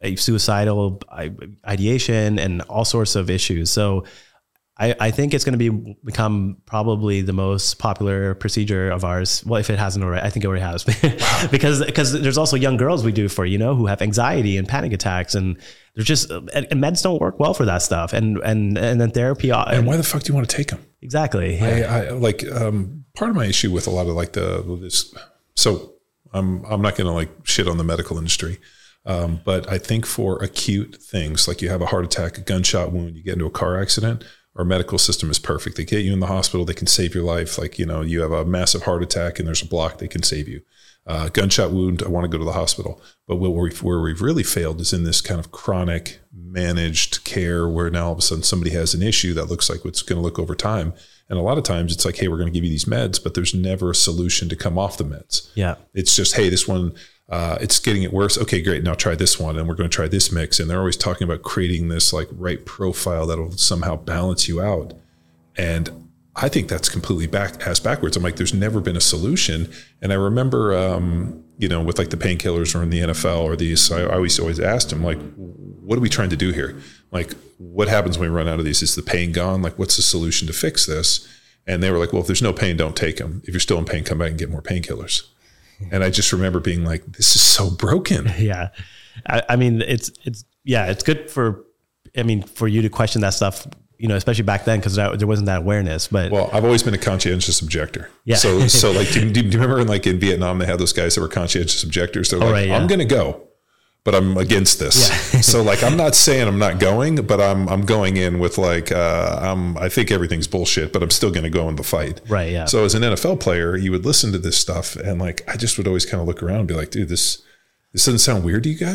suicidal ideation and all sorts of issues. So I, I think it's going to be become probably the most popular procedure of ours. Well, if it hasn't already, I think it already has. Wow. because because there's also young girls we do for, you know, who have anxiety and panic attacks, and there's just and meds don't work well for that stuff. And and and then therapy. And, and why the fuck do you want to take them? Exactly. Yeah. I, I like um, part of my issue with a lot of like the this. So I'm I'm not going to like shit on the medical industry. Um, but I think for acute things, like you have a heart attack, a gunshot wound, you get into a car accident, our medical system is perfect. They get you in the hospital. They can save your life. Like, you know, you have a massive heart attack and there's a block, they can save you. Uh, gunshot wound, I want to go to the hospital. But where we've, where we've really failed is in this kind of chronic managed care where now all of a sudden somebody has an issue that looks like what's going to look over time. And a lot of times it's like, hey, we're going to give you these meds, but there's never a solution to come off the meds. Yeah. It's just, hey, this one, uh, it's getting it worse. Okay, great. Now try this one. And we're going to try this mix. And they're always talking about creating this like right profile that'll somehow balance you out. And I think that's completely back ass backwards. I'm like, there's never been a solution. And I remember, um, you know, with like the painkillers or in the N F L or these, I always, always asked them, like, what are we trying to do here? Like, what happens when we run out of these? Is the pain gone? Like, what's the solution to fix this? And they were like, well, if there's no pain, don't take them. If you're still in pain, come back and get more painkillers. And I just remember being like, this is so broken. Yeah. I, I mean, it's, it's, yeah, it's good for, I mean, for you to question that stuff, you know, especially back then, because there wasn't that awareness. But well, I've always been a conscientious objector. Yeah. So, so like, do, do you remember in like in Vietnam, they had those guys that were conscientious objectors? They're like, right, yeah. I'm going to go, but I'm against this. Yeah. So like, I'm not saying I'm not going, but I'm, I'm going in with like, uh, I'm, I think everything's bullshit, but I'm still going to go in the fight. Right. Yeah. So as an N F L player, you would listen to this stuff and like, I just would always kind of look around and be like, dude, this, this doesn't sound weird to you guys.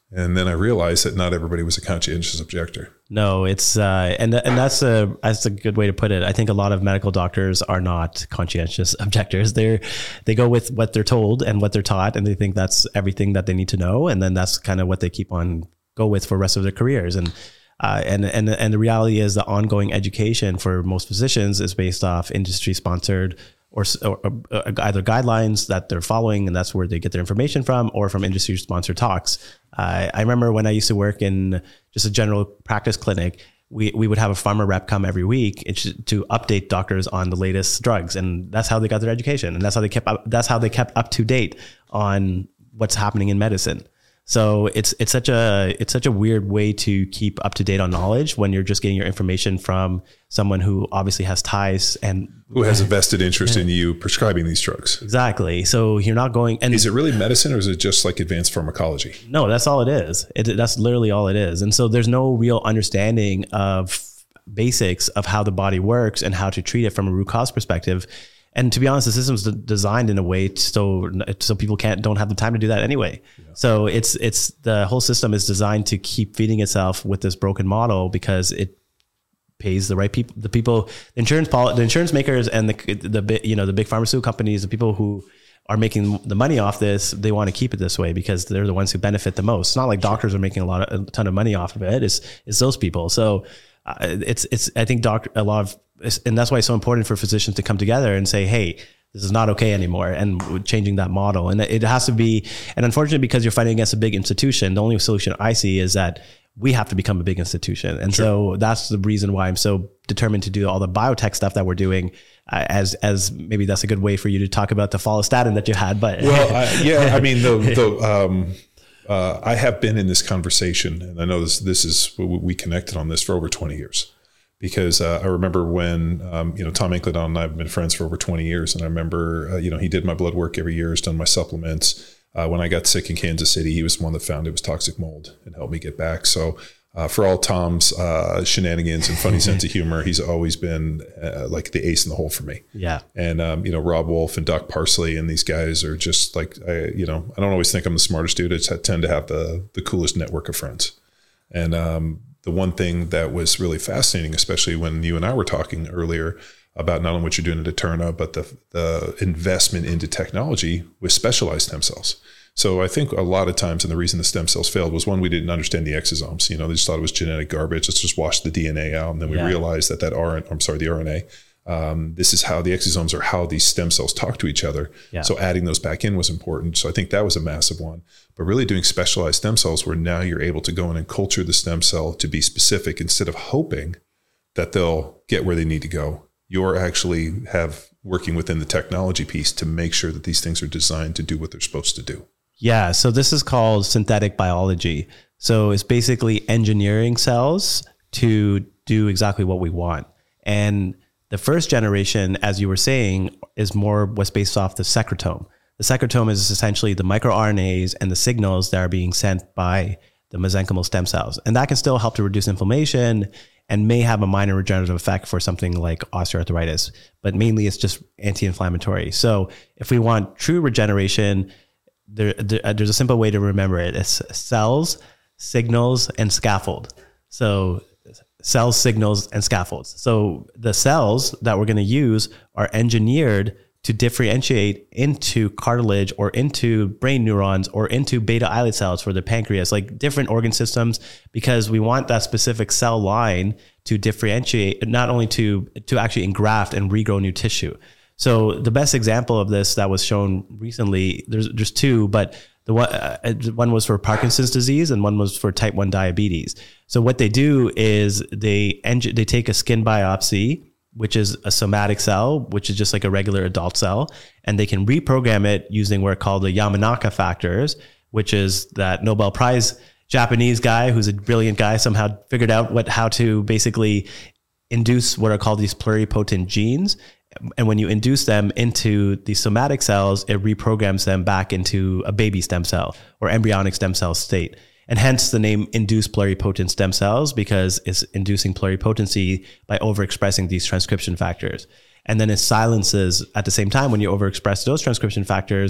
And then I realized that not everybody was a conscientious objector. No, it's uh, and and that's a that's a good way to put it. I think a lot of medical doctors are not conscientious objectors. They're they go with what they're told and what they're taught, and they think that's everything that they need to know, and then that's kind of what they keep on go with for the rest of their careers. And uh, and and and the reality is, the ongoing education for most physicians is based off industry sponsored or, or, or either guidelines that they're following, and that's where they get their information from, or from industry sponsored talks. Uh, I remember when I used to work in just a general practice clinic, we, we would have a pharma rep come every week to update doctors on the latest drugs. And that's how they got their education. And that's how they kept up, that's how they kept up to date on what's happening in medicine. So it's, it's such a, it's such a weird way to keep up to date on knowledge when you're just getting your information from someone who obviously has ties and who has a vested interest in you prescribing these drugs. Exactly. So you're not going, and is it really medicine, or is it just like advanced pharmacology? No, that's all it is. It, that's literally all it is. And so there's no real understanding of basics of how the body works and how to treat it from a root cause perspective. And to be honest, the system's designed in a way so so people can't don't have the time to do that anyway. Yeah. So it's it's the whole system is designed to keep feeding itself with this broken model because it pays the right people, the people, the insurance poli- the insurance makers, and the the you know the big pharmaceutical companies, the people who are making the money off this. They want to keep it this way because they're the ones who benefit the most. It's not like doctors are making a lot of a ton of money off of it. It's it's those people. So uh, it's it's I think doc a lot of. And that's why it's so important for physicians to come together and say, hey, this is not okay anymore, and changing that model. And it has to be, and unfortunately, because you're fighting against a big institution, the only solution I see is that we have to become a big institution. And sure. So that's the reason why I'm so determined to do all the biotech stuff that we're doing, uh, as as maybe that's a good way for you to talk about the follistatin that you had. But well, uh, yeah, I mean, the, the um, uh, I have been in this conversation, and I know this, this is, we connected on this for over twenty years. Because uh, I remember when, um, you know, Tom Incledon and I have been friends for over twenty years. And I remember, uh, you know, he did my blood work every year, has done my supplements. Uh, when I got sick in Kansas City, he was the one that found it was toxic mold and helped me get back. So uh, for all Tom's uh, shenanigans and funny sense of humor, he's always been uh, like the ace in the hole for me. Yeah. And, um, you know, Rob Wolf and Doc Parsley and these guys are just like, I, you know, I don't always think I'm the smartest dude. I t- tend to have the the coolest network of friends. And, um, the one thing that was really fascinating, especially when you and I were talking earlier about not only what you're doing at Eterna, but the, the investment into technology with specialized stem cells. So I think a lot of times, and the reason the stem cells failed was, one, we didn't understand the exosomes. You know, they just thought it was genetic garbage. Let's just wash the D N A out. And then we yeah. realized that that R N A, I'm sorry, the R N A, um, this is how the exosomes are, how these stem cells talk to each other. Yeah. So adding those back in was important. So I think that was a massive one. But really doing specialized stem cells where now you're able to go in and culture the stem cell to be specific instead of hoping that they'll get where they need to go. You're actually have working within the technology piece to make sure that these things are designed to do what they're supposed to do. Yeah. So this is called synthetic biology. So it's basically engineering cells to do exactly what we want. And the first generation, as you were saying, is more what's based off the secretome. The secretome is essentially the microRNAs and the signals that are being sent by the mesenchymal stem cells. And that can still help to reduce inflammation and may have a minor regenerative effect for something like osteoarthritis, but mainly it's just anti-inflammatory. So if we want true regeneration, there, there, there's a simple way to remember it. It's cells, signals, and scaffold. So cells, signals, and scaffolds. So the cells that we're going to use are engineered to differentiate into cartilage or into brain neurons or into beta islet cells for the pancreas, like different organ systems, because we want that specific cell line to differentiate, not only to, to actually engraft and regrow new tissue. So the best example of this that was shown recently, there's, there's two, but the one, uh, one was for Parkinson's disease and one was for type one diabetes. So what they do is they, eng- they take a skin biopsy, which is a somatic cell, which is just like a regular adult cell. And they can reprogram it using what are called the Yamanaka factors, which is that Nobel Prize Japanese guy who's a brilliant guy somehow figured out what how to basically induce what are called these pluripotent genes. And when you induce them into the somatic cells, it reprograms them back into a baby stem cell or embryonic stem cell state. And hence the name induced pluripotent stem cells, because it's inducing pluripotency by overexpressing these transcription factors. And then it silences at the same time, when you overexpress those transcription factors,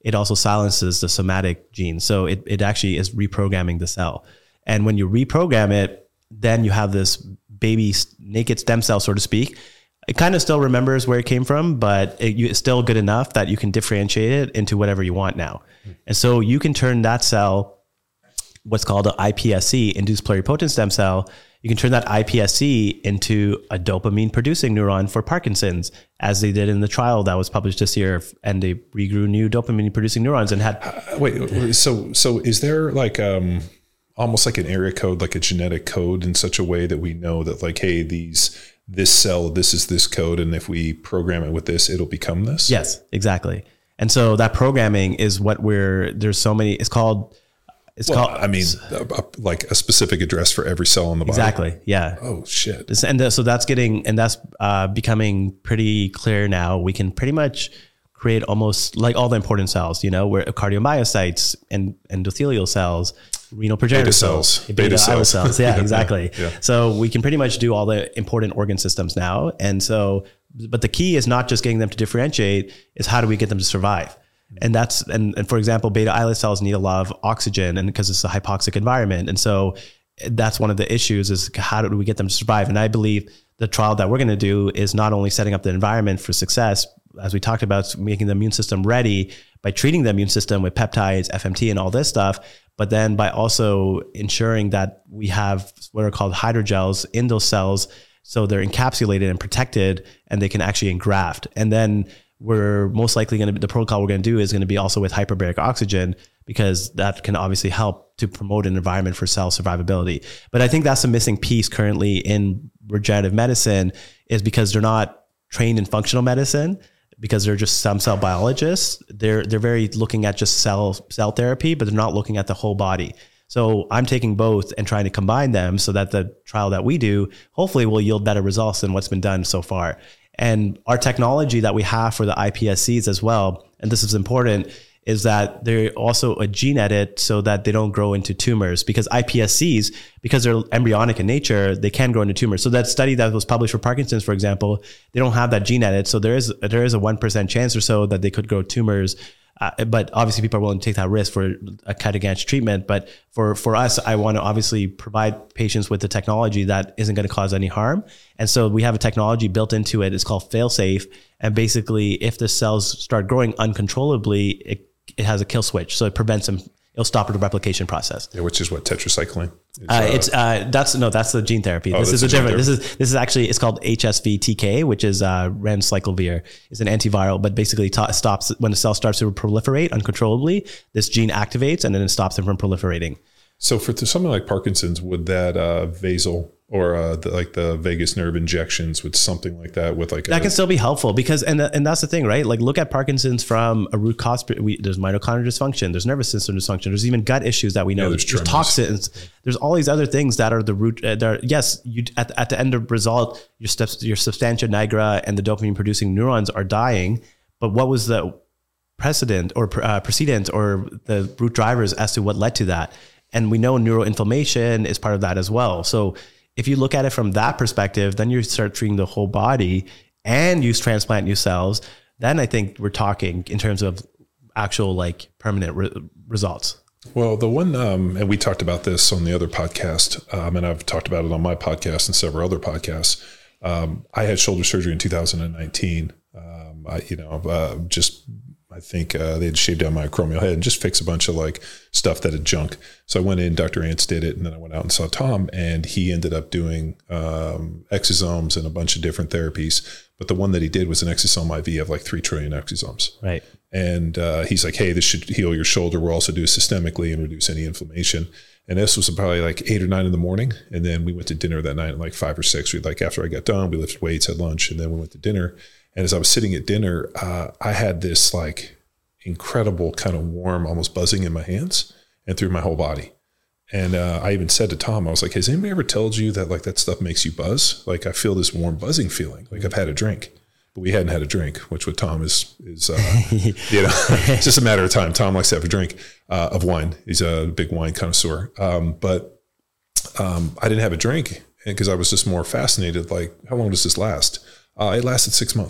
it also silences the somatic gene. So it, it actually is reprogramming the cell. And when you reprogram it, then you have this baby naked stem cell, so to speak. It kind of still remembers where it came from, but it, you, it's still good enough that you can differentiate it into whatever you want now. And so you can turn that cell, what's called an I P S C, induced pluripotent stem cell, you can turn that I P S C into a dopamine producing neuron for Parkinson's, as they did in the trial that was published this year. And they regrew new dopamine producing neurons and had... Uh, wait, so so is there like... um almost like an area code, like a genetic code in such a way that we know that like, hey, these, this cell, this is this code. And if we program it with this, it'll become this? Yes, exactly. And so that programming is what we're, there's so many, it's called, it's well, called, I mean, a, a, like a specific address for every cell in the body. Exactly. Yeah. Oh shit. And so that's getting, and that's uh, becoming pretty clear now. We can pretty much create almost like all the important cells, you know, where cardiomyocytes and endothelial cells, renal progenitor beta cells, cells, beta, beta cells. cells. Yeah, exactly. Yeah. So we can pretty much do all the important organ systems now. And so, but the key is not just getting them to differentiate, is how do we get them to survive? And that's, and, and for example, beta islet cells need a lot of oxygen, and because it's a hypoxic environment. And so that's one of the issues, is how do we get them to survive? And I believe the trial that we're going to do is not only setting up the environment for success, as we talked about, making the immune system ready by treating the immune system with peptides, F M T, and all this stuff, but then by also ensuring that we have what are called hydrogels in those cells, so they're encapsulated and protected, and they can actually engraft. And then we're most likely going to be, the protocol we're going to do is going to be also with hyperbaric oxygen, because that can obviously help to promote an environment for cell survivability. But I think that's a missing piece currently in regenerative medicine, is because they're not trained in functional medicine, because they're just stem cell biologists. They're they're very looking at just cell cell therapy, but they're not looking at the whole body. So I'm taking both and trying to combine them so that the trial that we do hopefully will yield better results than what's been done so far. And our technology that we have for the I P S Cs as well, and this is important, is that they're also a gene edit so that they don't grow into tumors, because I P S Cs, because they're embryonic in nature, they can grow into tumors. So that study that was published for Parkinson's, for example, they don't have that gene edit. So there is, there is a one percent chance or so that they could grow tumors. Uh, but obviously people are willing to take that risk for a cutting edge treatment. But for, for us, I want to obviously provide patients with the technology that isn't going to cause any harm. And so we have a technology built into it. It's called fail-safe. And basically, if the cells start growing uncontrollably, it, it has a kill switch. So it prevents them. It'll stop the replication process. Yeah, which is what, tetracycline? It's, uh, uh, it's uh, that's no, that's the gene therapy. Oh, this is a different. This is this is actually, it's called H S V T K, which is uh, Rencyclovir. It's an antiviral, but basically t- stops when the cell starts to proliferate uncontrollably. This gene activates, and then it stops them from proliferating. So for something like Parkinson's, would that uh, vasal or uh, the, like the vagus nerve injections, would something like that with like that a, can still be helpful, because and and that's the thing, right? Like, look at Parkinson's from a root cause. We, there's mitochondrial dysfunction, there's nervous system dysfunction, there's even gut issues that we know. Yeah, there's, there's there's toxins, there's all these other things that are the root. Uh, that are, yes, you at at the end of result, your steps, your substantia nigra and the dopamine producing neurons are dying. But what was the precedent or uh, precedent or the root drivers as to what led to that? And we know neuroinflammation is part of that as well. So if you look at it from that perspective, then you start treating the whole body and you transplant new cells. Then I think we're talking in terms of actual like permanent re- results. Well, the one, um, and we talked about this on the other podcast, um, and I've talked about it on my podcast and several other podcasts. Um, I had shoulder surgery in two thousand nineteen. Um, I, you know, uh, just I think uh, they had shaved down my acromial head and just fixed a bunch of like stuff that had junk. So I went in, Doctor Ants did it, and then I went out and saw Tom, and he ended up doing um, exosomes and a bunch of different therapies. But the one that he did was an exosome I V of like three trillion exosomes. Right. And uh, he's like, hey, this should heal your shoulder. We'll also do it systemically and reduce any inflammation. And this was probably like eight or nine in the morning. And then we went to dinner that night at like five or six. We like, after I got done, we lifted weights, had lunch, and then we went to dinner. And as I was sitting at dinner, uh, I had this like incredible kind of warm, almost buzzing in my hands and through my whole body. And uh, I even said to Tom, I was like, has anybody ever told you that like that stuff makes you buzz? Like I feel this warm buzzing feeling, like I've had a drink. But we hadn't had a drink, which with Tom is, is uh, you know, it's just a matter of time. Tom likes to have a drink uh, of wine. He's a big wine connoisseur. Um, but um, I didn't have a drink because I was just more fascinated. Like, how long does this last? Uh, it lasted six months.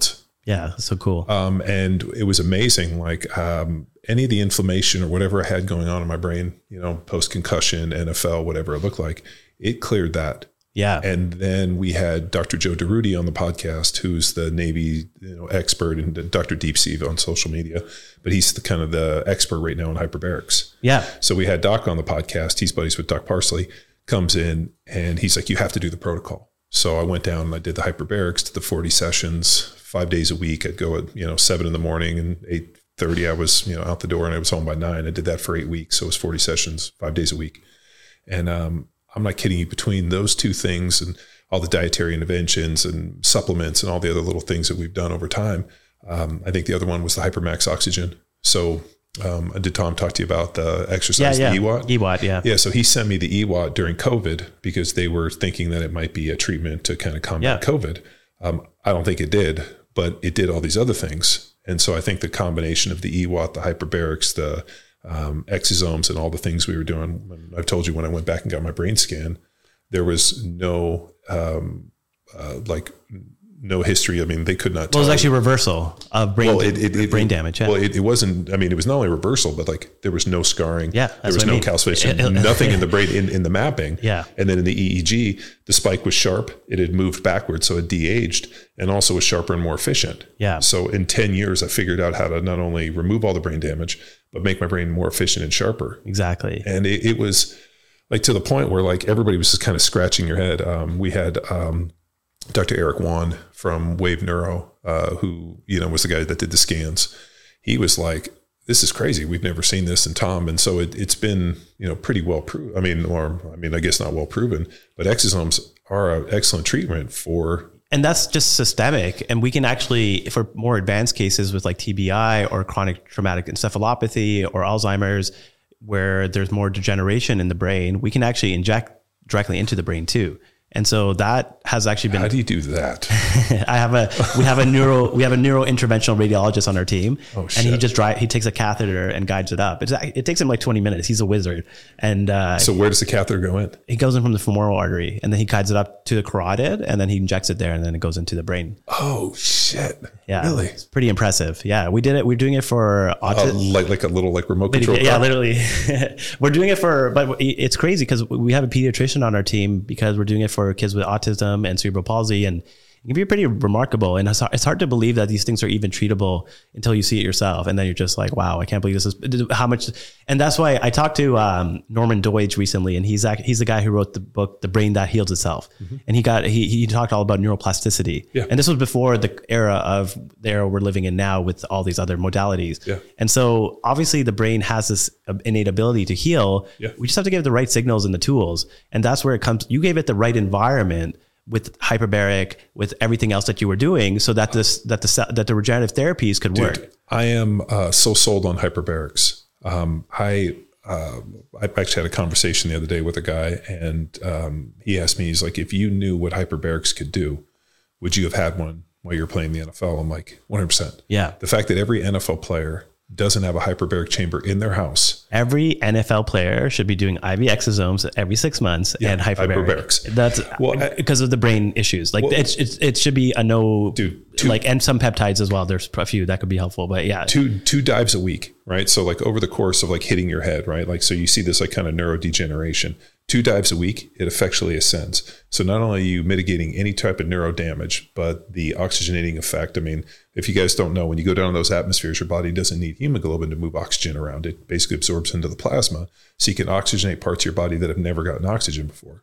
Yeah, that's so cool. Um, and it was amazing. Like um, any of the inflammation or whatever I had going on in my brain, you know, post concussion, N F L, whatever it looked like, it cleared that. Yeah. And then we had Doctor Joe DeRudy on the podcast, who's the Navy you know, expert, and Doctor Deep Sea on social media, but he's the kind of the expert right now in hyperbarics. Yeah. So we had Doc on the podcast. He's buddies with Doc Parsley, comes in and he's like, you have to do the protocol. So I went down and I did the hyperbarics, to the forty sessions, five days a week. I'd go at, you know, seven in the morning, and eight thirty I was, you know, out the door, and I was home by nine. I did that for eight weeks. So it was forty sessions, five days a week. And, um, I'm not kidding you, between those two things and all the dietary interventions and supplements and all the other little things that we've done over time, um, I think the other one was the Hypermax Oxygen. So um, did Tom talk to you about the exercise, yeah, yeah. the E W A T? E W A T, yeah. Yeah, so he sent me the E W A T during COVID because they were thinking that it might be a treatment to kind of combat yeah. COVID. Um, I don't think it did, but it did all these other things. And so I think the combination of the E W A T, the hyperbarics, the Um, exosomes, and all the things we were doing. I've told you, when I went back and got my brain scan, there was no um, uh, like no history. I mean, they could not. Well, it was actually reversal of brain well, it, it, it, brain damage. Yeah. Well, it, it wasn't. I mean, it was not only reversal, but like there was no scarring. Yeah, there was no I mean. calcification. Nothing in the brain in, in the mapping. Yeah, and then in the E E G, the spike was sharp. It had moved backwards, so it de-aged, and also was sharper and more efficient. Yeah. So in ten years, I figured out how to not only remove all the brain damage, but make my brain more efficient and sharper. Exactly. And it, it was like to the point where like everybody was just kind of scratching your head. Um, we had um, Doctor Eric Wan from Wave Neuro, uh, who, you know, was the guy that did the scans. He was like, this is crazy. We've never seen this in Tom. And so it, it's been, you know, pretty well proven. I mean, or I mean, I guess not well proven, but exosomes are an excellent treatment for. And that's just systemic. And we can actually, for more advanced cases with like T B I or chronic traumatic encephalopathy or Alzheimer's, where there's more degeneration in the brain, we can actually inject directly into the brain too. And so that has actually been. How do you do that? I have a we have a neuro we have a neuro interventional radiologist on our team, oh, shit. and he just drive he takes a catheter and guides it up. It's, it takes him like twenty minutes. He's a wizard. And uh, so where does the catheter go in? It goes in from the femoral artery, and then he guides it up to the carotid, and then he injects it there, and then it goes into the brain. Oh shit! Yeah, really? It's pretty impressive. Yeah, we did it. We're doing it for autism, uh, like like a little like remote control. Yeah, literally. We're doing it for, but it's crazy because we have a pediatrician on our team because we're doing it for kids with autism and cerebral palsy, and it can be pretty remarkable. And it's hard, it's hard to believe that these things are even treatable until you see it yourself. And then you're just like, wow, I can't believe this is how much. And that's why I talked to um, Norman Doidge recently, and he's he's the guy who wrote the book, The Brain That Heals Itself. Mm-hmm. And he got, he, he talked all about neuroplasticity. Yeah. And this was before the era of the era we're living in now with all these other modalities. Yeah. And so obviously the brain has this innate ability to heal. Yeah. We just have to give it the right signals and the tools. And that's where it comes. You gave it the right environment with hyperbaric, with everything else that you were doing, so that this that the that the regenerative therapies could Dude, work. I am uh, so sold on hyperbarics. Um, I uh, I actually had a conversation the other day with a guy, and um, he asked me, he's like, if you knew what hyperbarics could do, would you have had one while you were playing the N F L? I'm like, one hundred percent. Yeah. The fact that every N F L player doesn't have a hyperbaric chamber in their house. Every N F L player should be doing I V exosomes every six months yeah, and hyperbaric. hyperbarics. That's well, I, because of the brain issues. Like well, it's, it's, it should be a no, dude, two, like, and some peptides as well. There's a few that could be helpful, but yeah. Two, two dives a week, right? So like over the course of like hitting your head, right? Like, so you see this like kind of neurodegeneration. Two dives a week, it effectually ascends. So not only are you mitigating any type of neuro damage, but the oxygenating effect. I mean, if you guys don't know, when you go down in those atmospheres, your body doesn't need hemoglobin to move oxygen around. It basically absorbs into the plasma. So you can oxygenate parts of your body that have never gotten oxygen before.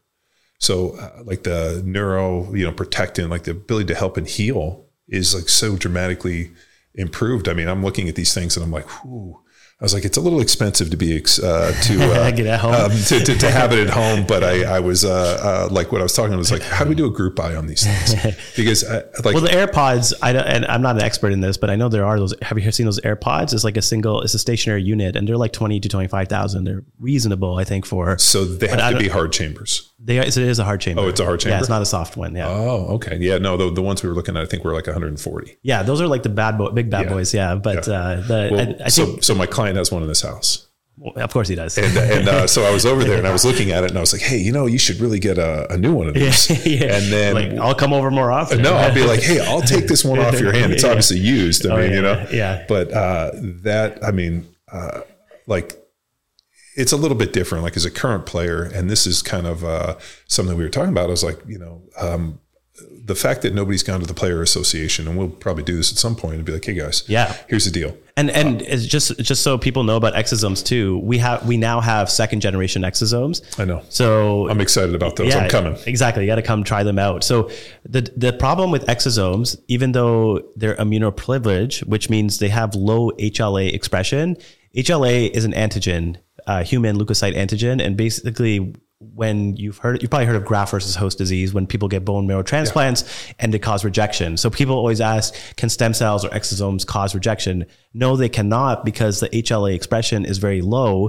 So uh, like the neuro, you know, protectant, like the ability to help and heal is like so dramatically improved. I mean, I'm looking at these things and I'm like, whoo. I was like, it's a little expensive to be uh, to uh, get at home um, to, to, to have it at home. But I, I was uh, uh, like, what I was talking about was like, how do we do a group buy on these things? Because I, like, well, the AirPods, I don't, and I'm not an expert in this, but I know there are those. Have you seen those AirPods? It's like a single, it's a stationary unit, and they're like twenty to twenty five thousand. They're reasonable, I think, for. So they have to be hard chambers. They are, so it is a hard chamber. Oh, it's a hard chamber. Yeah, it's not a soft one. Yeah. Oh, okay. Yeah, no, the, the ones we were looking at, I think were like one hundred forty. Yeah, those are like the bad boy, big bad yeah. boys. Yeah, but yeah. uh, the well, I, I so think, so my client has one in his house. Well, of course he does. And, and uh, so I was over there and I was looking at it and I was like, hey, you know, you should really get a, a new one of these. yeah. And then like, I'll come over more often. No, I'll be like, hey, I'll take this one off your hand. It's yeah. obviously used. I oh, mean, yeah, you know, yeah. but uh, that, I mean, uh, like, it's a little bit different, like as a current player. And this is kind of uh, something we were talking about. I was like, you know, um, the fact that nobody's gone to the player association, and we'll probably do this at some point and be like, hey guys, yeah, here's the deal. And and uh, it's just just so people know about exosomes too, we have we now have second generation exosomes. I know. So I'm excited about those. Yeah, I'm coming. Exactly. You got to come try them out. So the the problem with exosomes, even though they're immunoprivileged, which means they have low H L A expression, H L A is an antigen, uh, human leukocyte antigen, and basically when you've heard, you've probably heard of graft versus host disease, when people get bone marrow transplants yeah. and they cause rejection. So people always ask, can stem cells or exosomes cause rejection? No, they cannot, because the H L A expression is very low,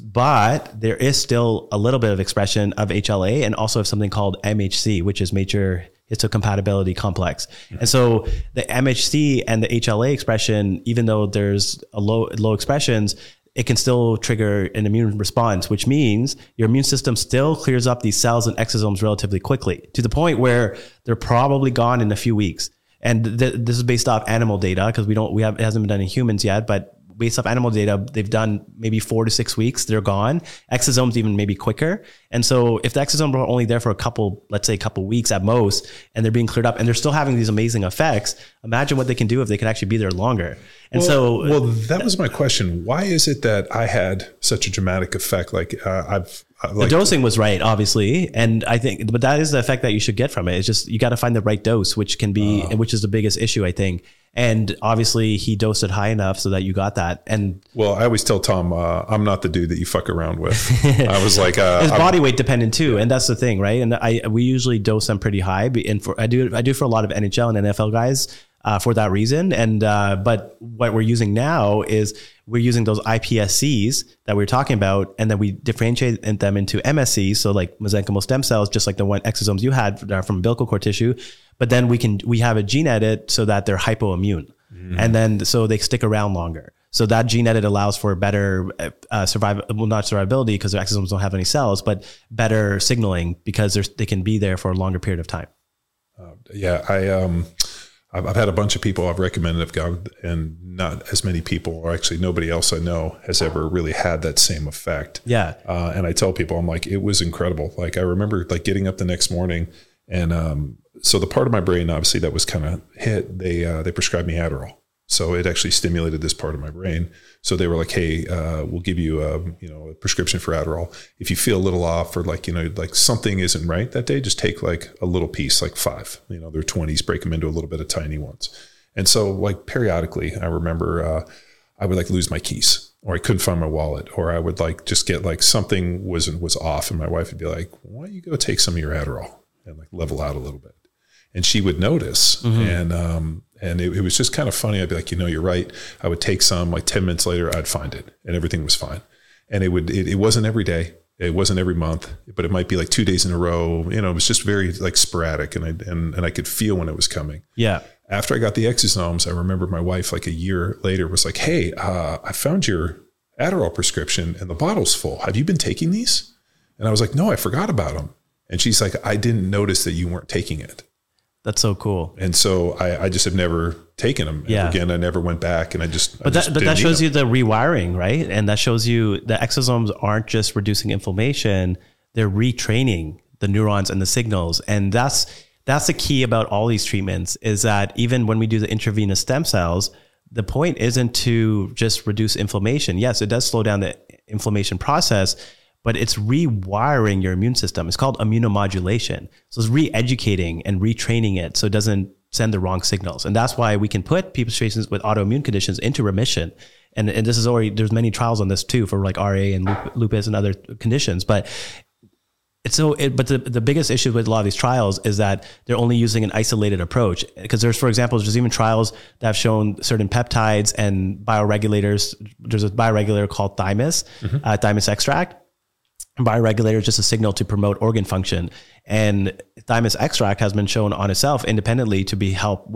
but there is still a little bit of expression of H L A and also of something called M H C, which is major histocompatibility complex. Mm-hmm. And so the M H C and the H L A expression, even though there's a low, low expressions, it can still trigger an immune response, which means your immune system still clears up these cells and exosomes relatively quickly, to the point where they're probably gone in a few weeks. And th- this is based off animal data, because we don't, we have, it hasn't been done in humans yet, but based off animal data, they've done maybe four to six weeks, they're gone. Exosomes even maybe quicker. And so if the exosomes are only there for a couple, let's say a couple weeks at most, and they're being cleared up and they're still having these amazing effects, imagine what they can do if they can actually be there longer. And well, so, well, that was my question. Why is it that I had such a dramatic effect? Like uh, I've, uh, like, the dosing was right, obviously. And I think, but that is the effect that you should get from it. It's just, you got to find the right dose, which can be, uh, which is the biggest issue, I think. And obviously he dosed it high enough so that you got that. And well, I always tell Tom, uh, I'm not the dude that you fuck around with. I was like, uh, his I'm, body weight dependent too. And that's the thing, right? And I, we usually dose them pretty high. And for, I do, I do for a lot of N H L and N F L guys, uh, for that reason. And, uh, but what we're using now is we're using those I P S Cs that we were talking about, and then we differentiate them into M S Cs. So like mesenchymal stem cells, just like the one exosomes you had from umbilical cord tissue. But then we can, we have a gene edit so that they're hypoimmune. Mm-hmm. And then, so they stick around longer. So that gene edit allows for better uh, survival, well, not survivability because their exosomes don't have any cells, but better signaling because they can be there for a longer period of time. Uh, yeah, I, um, I've, I've had a bunch of people I've recommended have gone, and not as many people, or actually nobody else I know has ever really had that same effect. Yeah. Uh, and I tell people, I'm like, it was incredible. Like I remember like getting up the next morning, and um, so the part of my brain, obviously, that was kind of hit, they uh, they prescribed me Adderall. So it actually stimulated this part of my brain. So they were like, hey, uh, we'll give you a, you know, a prescription for Adderall. If you feel a little off, or like, you know, like something isn't right that day, just take like a little piece, like five, you know, they're twenties, break them into a little bit of tiny ones. And so like periodically, I remember uh, I would like lose my keys, or I couldn't find my wallet, or I would like just get like something was was off, and my wife would be like, why don't you go take some of your Adderall and like level out a little bit? And she would notice. Mm-hmm. And, um, and it, it was just kind of funny. I'd be like, you know, you're right. I would take some, like ten minutes later, I'd find it and everything was fine. And it would, it, it wasn't every day. It wasn't every month, but it might be like two days in a row. You know, it was just very like sporadic, and I, and, and I could feel when it was coming. Yeah. After I got the exosomes, I remember my wife, like a year later, was like, hey, uh, I found your Adderall prescription and the bottle's full. Have you been taking these? And I was like, no, I forgot about them. And she's like, I didn't notice that you weren't taking it. That's so cool. And so I, I just have never taken them. Yeah. And again, I never went back, and I just, but I that, just but that shows them. you the rewiring, right? And that shows you the exosomes aren't just reducing inflammation, they're retraining the neurons and the signals. And that's, that's the key about all these treatments, is that even when we do the intravenous stem cells, the point isn't to just reduce inflammation. Yes, it does slow down the inflammation process, but it's rewiring your immune system. It's called immunomodulation. So it's re-educating and retraining it so it doesn't send the wrong signals. And that's why we can put people's patients with autoimmune conditions into remission. And, and this is already, there's many trials on this too, for like R A and lupus and other conditions. But it's so, it, but the, the biggest issue with a lot of these trials is that they're only using an isolated approach. Because there's, for example, there's even trials that have shown certain peptides and bioregulators. There's a bioregulator called thymus, mm-hmm. uh, thymus extract. Bioregulator is just a signal to promote organ function, and thymus extract has been shown on itself independently to be help with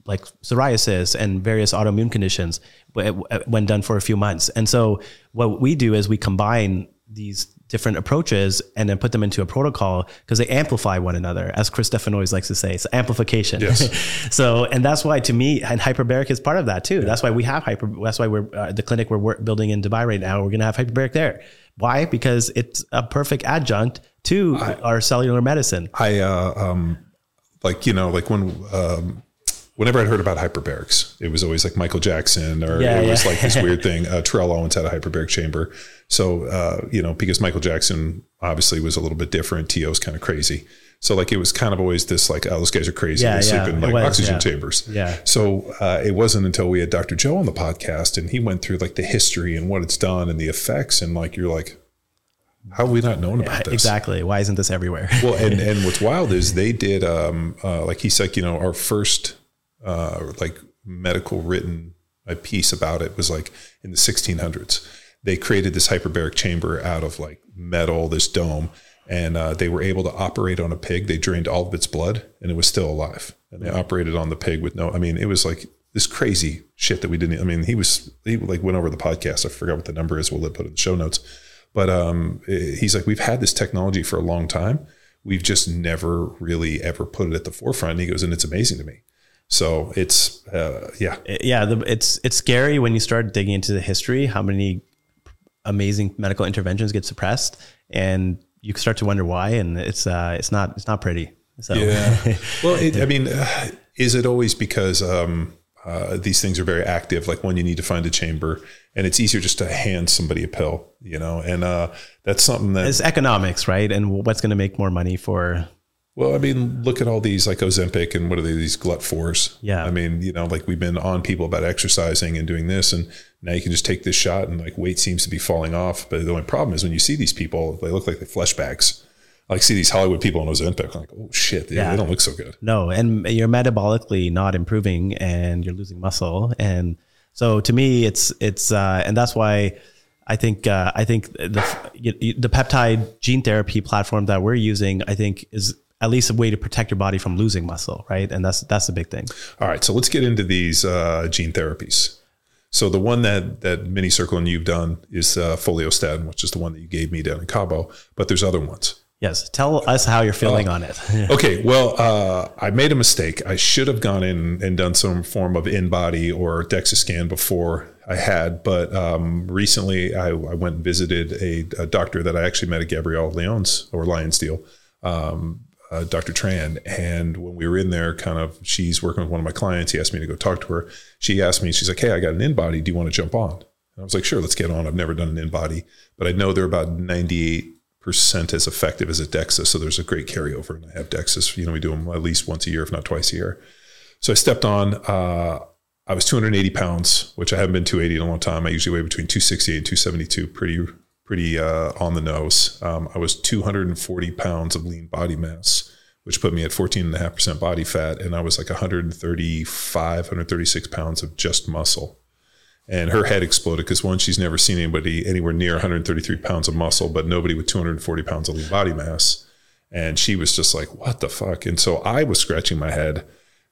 like psoriasis and various autoimmune conditions when done for a few months. And so what we do is we combine these different approaches and then put them into a protocol because they amplify one another, as Chris Stefanois likes to say. It's amplification. Yes. So, and that's why to me, and hyperbaric is part of that too. Yeah. That's why we have hyper, that's why we're, uh, the clinic we're building in Dubai right now, we're going to have hyperbaric there. Why? Because it's a perfect adjunct to I, our cellular medicine. I, uh, um, like, you know, like when, um, whenever I'd heard about hyperbarics, it was always like Michael Jackson, or yeah, it was yeah. like this weird thing. Uh, Terrell Owens had a hyperbaric chamber. So, uh, you know, because Michael Jackson obviously was a little bit different, T O's kind of crazy. So like, it was kind of always this like, oh, those guys are crazy. Yeah, they yeah, sleep in like was, oxygen yeah. chambers. Yeah. So uh, it wasn't until we had Doctor Joe on the podcast and he went through like the history and what it's done and the effects. And like, you're like, how have we not known about this? Exactly. Why isn't this everywhere? Well, and, and what's wild is they did, um, uh, like he's like, you know, our first uh, like medical written a piece about it was like in the sixteen hundreds. They created this hyperbaric chamber out of like metal, this dome, and uh, they were able to operate on a pig. They drained all of its blood and it was still alive. And they operated on the pig with no, I mean, it was like this crazy shit that we didn't, I mean, he was, he like went over the podcast. I forgot what the number is. We'll put it in the show notes. But um, he's like, we've had this technology for a long time. We've just never really ever put it at the forefront. And he goes, and it's amazing to me. So it's, uh, yeah. Yeah. The, it's, it's scary when you start digging into the history, how many amazing medical interventions get suppressed, and you start to wonder why. And it's, uh, it's not, it's not pretty. So. Yeah. Well, it, I mean, uh, is it always because, um, Uh, these things are very active, like when you need to find a chamber, and it's easier just to hand somebody a pill, you know, and uh, that's something that it's economics, right? And what's going to make more money for? Well, I mean, look at all these like Ozempic and what are they, these glut fours? Yeah. I mean, you know, like we've been on people about exercising and doing this, and now you can just take this shot and like weight seems to be falling off. But the only problem is when you see these people, they look like they flesh bags. I like see these Hollywood people on Ozempic, I'm like, oh shit, they, yeah. they don't look so good. No, and you're metabolically not improving, and you're losing muscle, and so to me, it's it's uh, and that's why I think uh, I think the the peptide gene therapy platform that we're using, I think, is at least a way to protect your body from losing muscle, right? And that's that's the big thing. All right, so let's get into these uh, gene therapies. So the one that that Minicircle and you've done is uh, Foliostatin, which is the one that you gave me down in Cabo, but there's other ones. Yes. Tell us how you're feeling uh, on it. Okay. Well, uh, I made a mistake. I should have gone in and done some form of in-body or DEXA scan before I had. But um, recently I, I went and visited a, a doctor that I actually met at Gabrielle Lyons or Lionsdale, um, uh, Doctor Tran. And when we were in there, kind of, she's working with one of my clients. He asked me to go talk to her. She asked me, she's like, hey, I got an in-body. Do you want to jump on? And I was like, sure, let's get on. I've never done an in-body, but I know they're about ninety-eight percent as effective as a DEXA. So there's a great carryover, and I have DEXAs, you know, we do them at least once a year, if not twice a year. So I stepped on, uh, I was two hundred eighty pounds, which I haven't been two eighty in a long time. I usually weigh between two sixty-eight and two seventy-two, pretty, pretty, uh, on the nose. Um, I was two hundred forty pounds of lean body mass, which put me at fourteen and a half percent body fat. And I was like one hundred thirty-five, one hundred thirty-six pounds of just muscle. And her head exploded because one, she's never seen anybody anywhere near one hundred thirty-three pounds of muscle, but nobody with two hundred forty pounds of lean body mass. And she was just like, what the fuck? And so I was scratching my head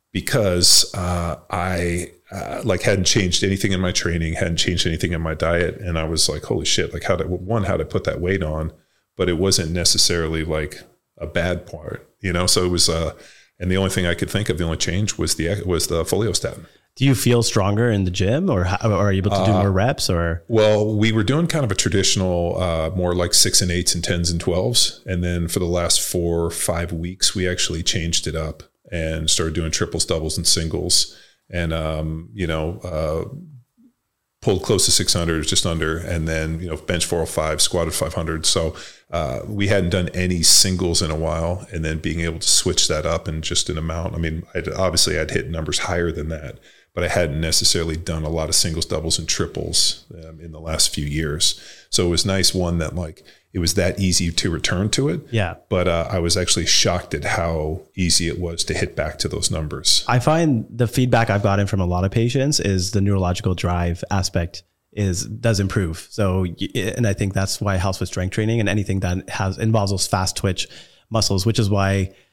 because uh, I uh, like hadn't changed anything in my training, hadn't changed anything in my diet. And I was like, holy shit, like how did, one, how to put that weight on, but it wasn't necessarily like a bad part, you know? So it was, uh, and the only thing I could think of, the only change was the, was the Foliostatin. Do you feel stronger in the gym, or, how, or are you able to do uh, more reps? Or well, we were doing kind of a traditional, uh, more like six and eights and tens and twelves. And then for the last four or five weeks, we actually changed it up and started doing triples, doubles, and singles. And, um, you know, uh, pulled close to six hundred, just under, and then, you know, bench four oh five, squatted five hundred. So uh, we hadn't done any singles in a while. And then being able to switch that up in just an amount. I mean, I'd, obviously I'd hit numbers higher than that, but I hadn't necessarily done a lot of singles, doubles, and triples um, in the last few years. So it was nice, one, that like it was that easy to return to it. Yeah. But uh, I was actually shocked at how easy it was to hit back to those numbers. I find the feedback I've gotten from a lot of patients is the neurological drive aspect is does improve. So, and I think that's why it helps with strength training and anything that has involves those fast twitch muscles, which is why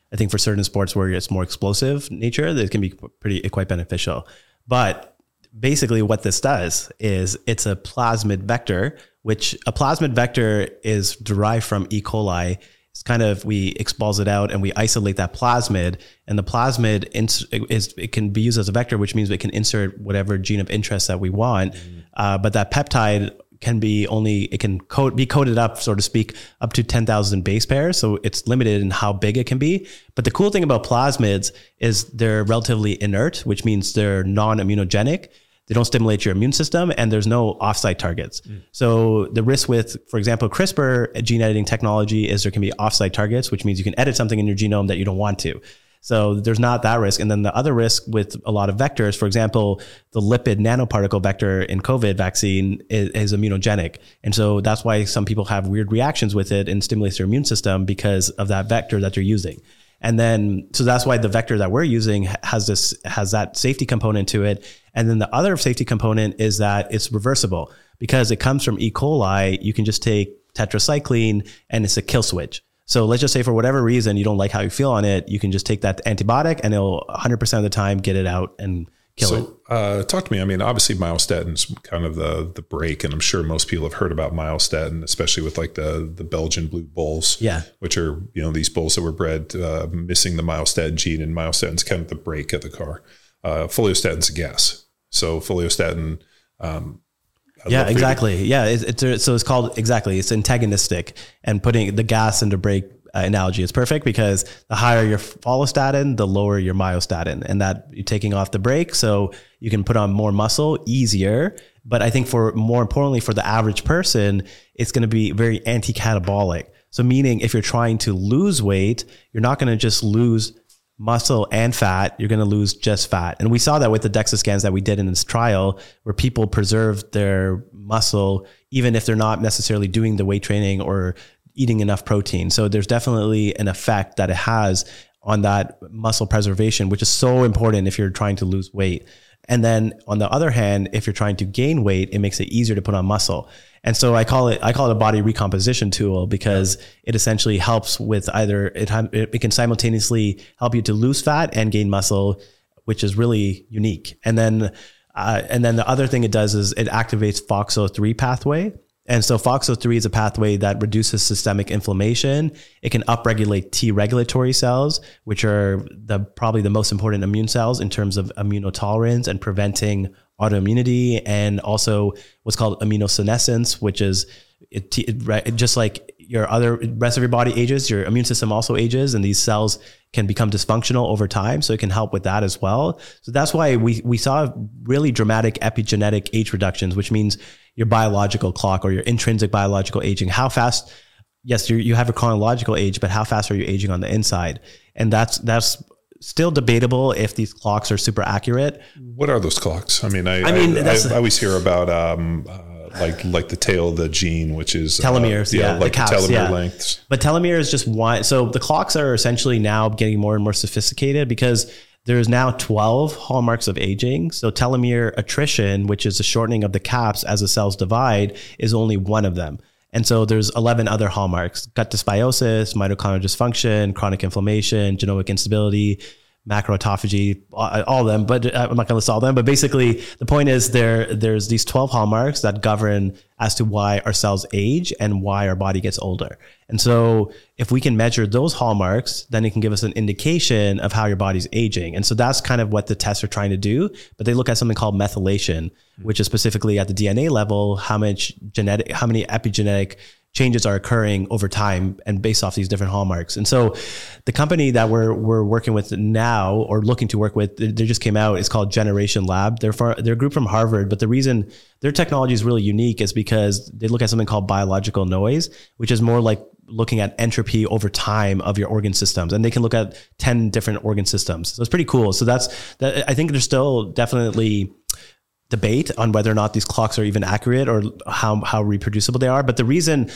I think for certain sports where it's more explosive nature, that can be pretty quite beneficial. But basically what this does is it's a plasmid vector, which a plasmid vector is derived from E. coli. It's kind of, we expulse it out and we isolate that plasmid, and the plasmid ins- is, it can be used as a vector, which means we can insert whatever gene of interest that we want. Mm-hmm. Uh, but that peptide can be only, it can code, be coded up, so to speak, up to ten thousand base pairs. So it's limited in how big it can be. But the cool thing about plasmids is they're relatively inert, which means they're non-immunogenic. They don't stimulate your immune system, and there's no off-site targets. Mm. So the risk with, for example, CRISPR gene editing technology is there can be off-site targets, which means you can edit something in your genome that you don't want to. So there's not that risk. And then the other risk with a lot of vectors, for example, the lipid nanoparticle vector in COVID vaccine is, is immunogenic. And so that's why some people have weird reactions with it and stimulates their immune system because of that vector that they're using. And then, so that's why the vector that we're using has this, has that safety component to it. And then the other safety component is that it's reversible because it comes from E. coli. You can just take tetracycline and it's a kill switch. So let's just say for whatever reason, you don't like how you feel on it, you can just take that antibiotic and it'll one hundred percent of the time get it out and kill so, it. So uh, talk to me. I mean, obviously myostatin's kind of the the break, and I'm sure most people have heard about myostatin, especially with like the the Belgian blue bulls, yeah, which are, you know, these bulls that were bred uh, missing the myostatin gene, and myostatin's kind of the brake of the car. Uh, Foliostatin's a gas. So foliostatin, um, I'd yeah, exactly. To- yeah. It's, it's, so it's called, exactly. It's antagonistic, and putting the gas into brake uh, analogy is perfect because the higher your follistatin, the lower your myostatin, and that you're taking off the brake. So you can put on more muscle easier. But I think for more importantly, for the average person, it's going to be very anti-catabolic. So meaning if you're trying to lose weight, you're not going to just lose muscle and fat, you're going to lose just fat. And we saw that with the DEXA scans that we did in this trial, where people preserved their muscle, even if they're not necessarily doing the weight training or eating enough protein. So there's definitely an effect that it has on that muscle preservation, which is so important if you're trying to lose weight. And then on the other hand, if you're trying to gain weight, it makes it easier to put on muscle. And so I call it, I call it a body recomposition tool because it essentially helps with either, it, it can simultaneously help you to lose fat and gain muscle, which is really unique. And then, uh, and then the other thing it does is it activates F O X O three pathway. And so F O X O three is a pathway that reduces systemic inflammation. It can upregulate T regulatory cells, which are the probably the most important immune cells in terms of immunotolerance and preventing autoimmunity, and also what's called immunosenescence, which is it, it, just like your other rest of your body ages, your immune system also ages, and these cells can become dysfunctional over time. So it can help with that as well. So that's why we, we saw really dramatic epigenetic age reductions, which means your biological clock or your intrinsic biological aging, how fast, yes, you you have a chronological age, but how fast are you aging on the inside? And that's, that's still debatable if these clocks are super accurate. What are those clocks? I mean, I, I mean, I, I, I always hear about, um, uh, like, like the tail of the gene, which is telomeres, uh, yeah, yeah, like the, caps, the telomere yeah. lengths. But telomere is just one. So the clocks are essentially now getting more and more sophisticated because there's now twelve hallmarks of aging. So telomere attrition, which is the shortening of the caps as the cells divide, is only one of them. And so there's eleven other hallmarks: gut dysbiosis, mitochondrial dysfunction, chronic inflammation, genomic instability, macroautophagy, all of them, but I'm not going to list all of them. But basically the point is there, there's these twelve hallmarks that govern as to why our cells age and why our body gets older. And so if we can measure those hallmarks, then it can give us an indication of how your body's aging. And so that's kind of what the tests are trying to do. But they look at something called methylation, which is specifically at the D N A level, how much genetic, how many epigenetic changes are occurring over time and based off these different hallmarks. And so the company that we're we're working with now, or looking to work with, they just came out, it's called Generation Lab. They're for, they're a group from Harvard, but the reason their technology is really unique is because they look at something called biological noise, which is more like looking at entropy over time of your organ systems. And they can look at ten different organ systems. So it's pretty cool. So that's, that, I think there's still definitely debate on whether or not these clocks are even accurate or how, how reproducible they are. But the reason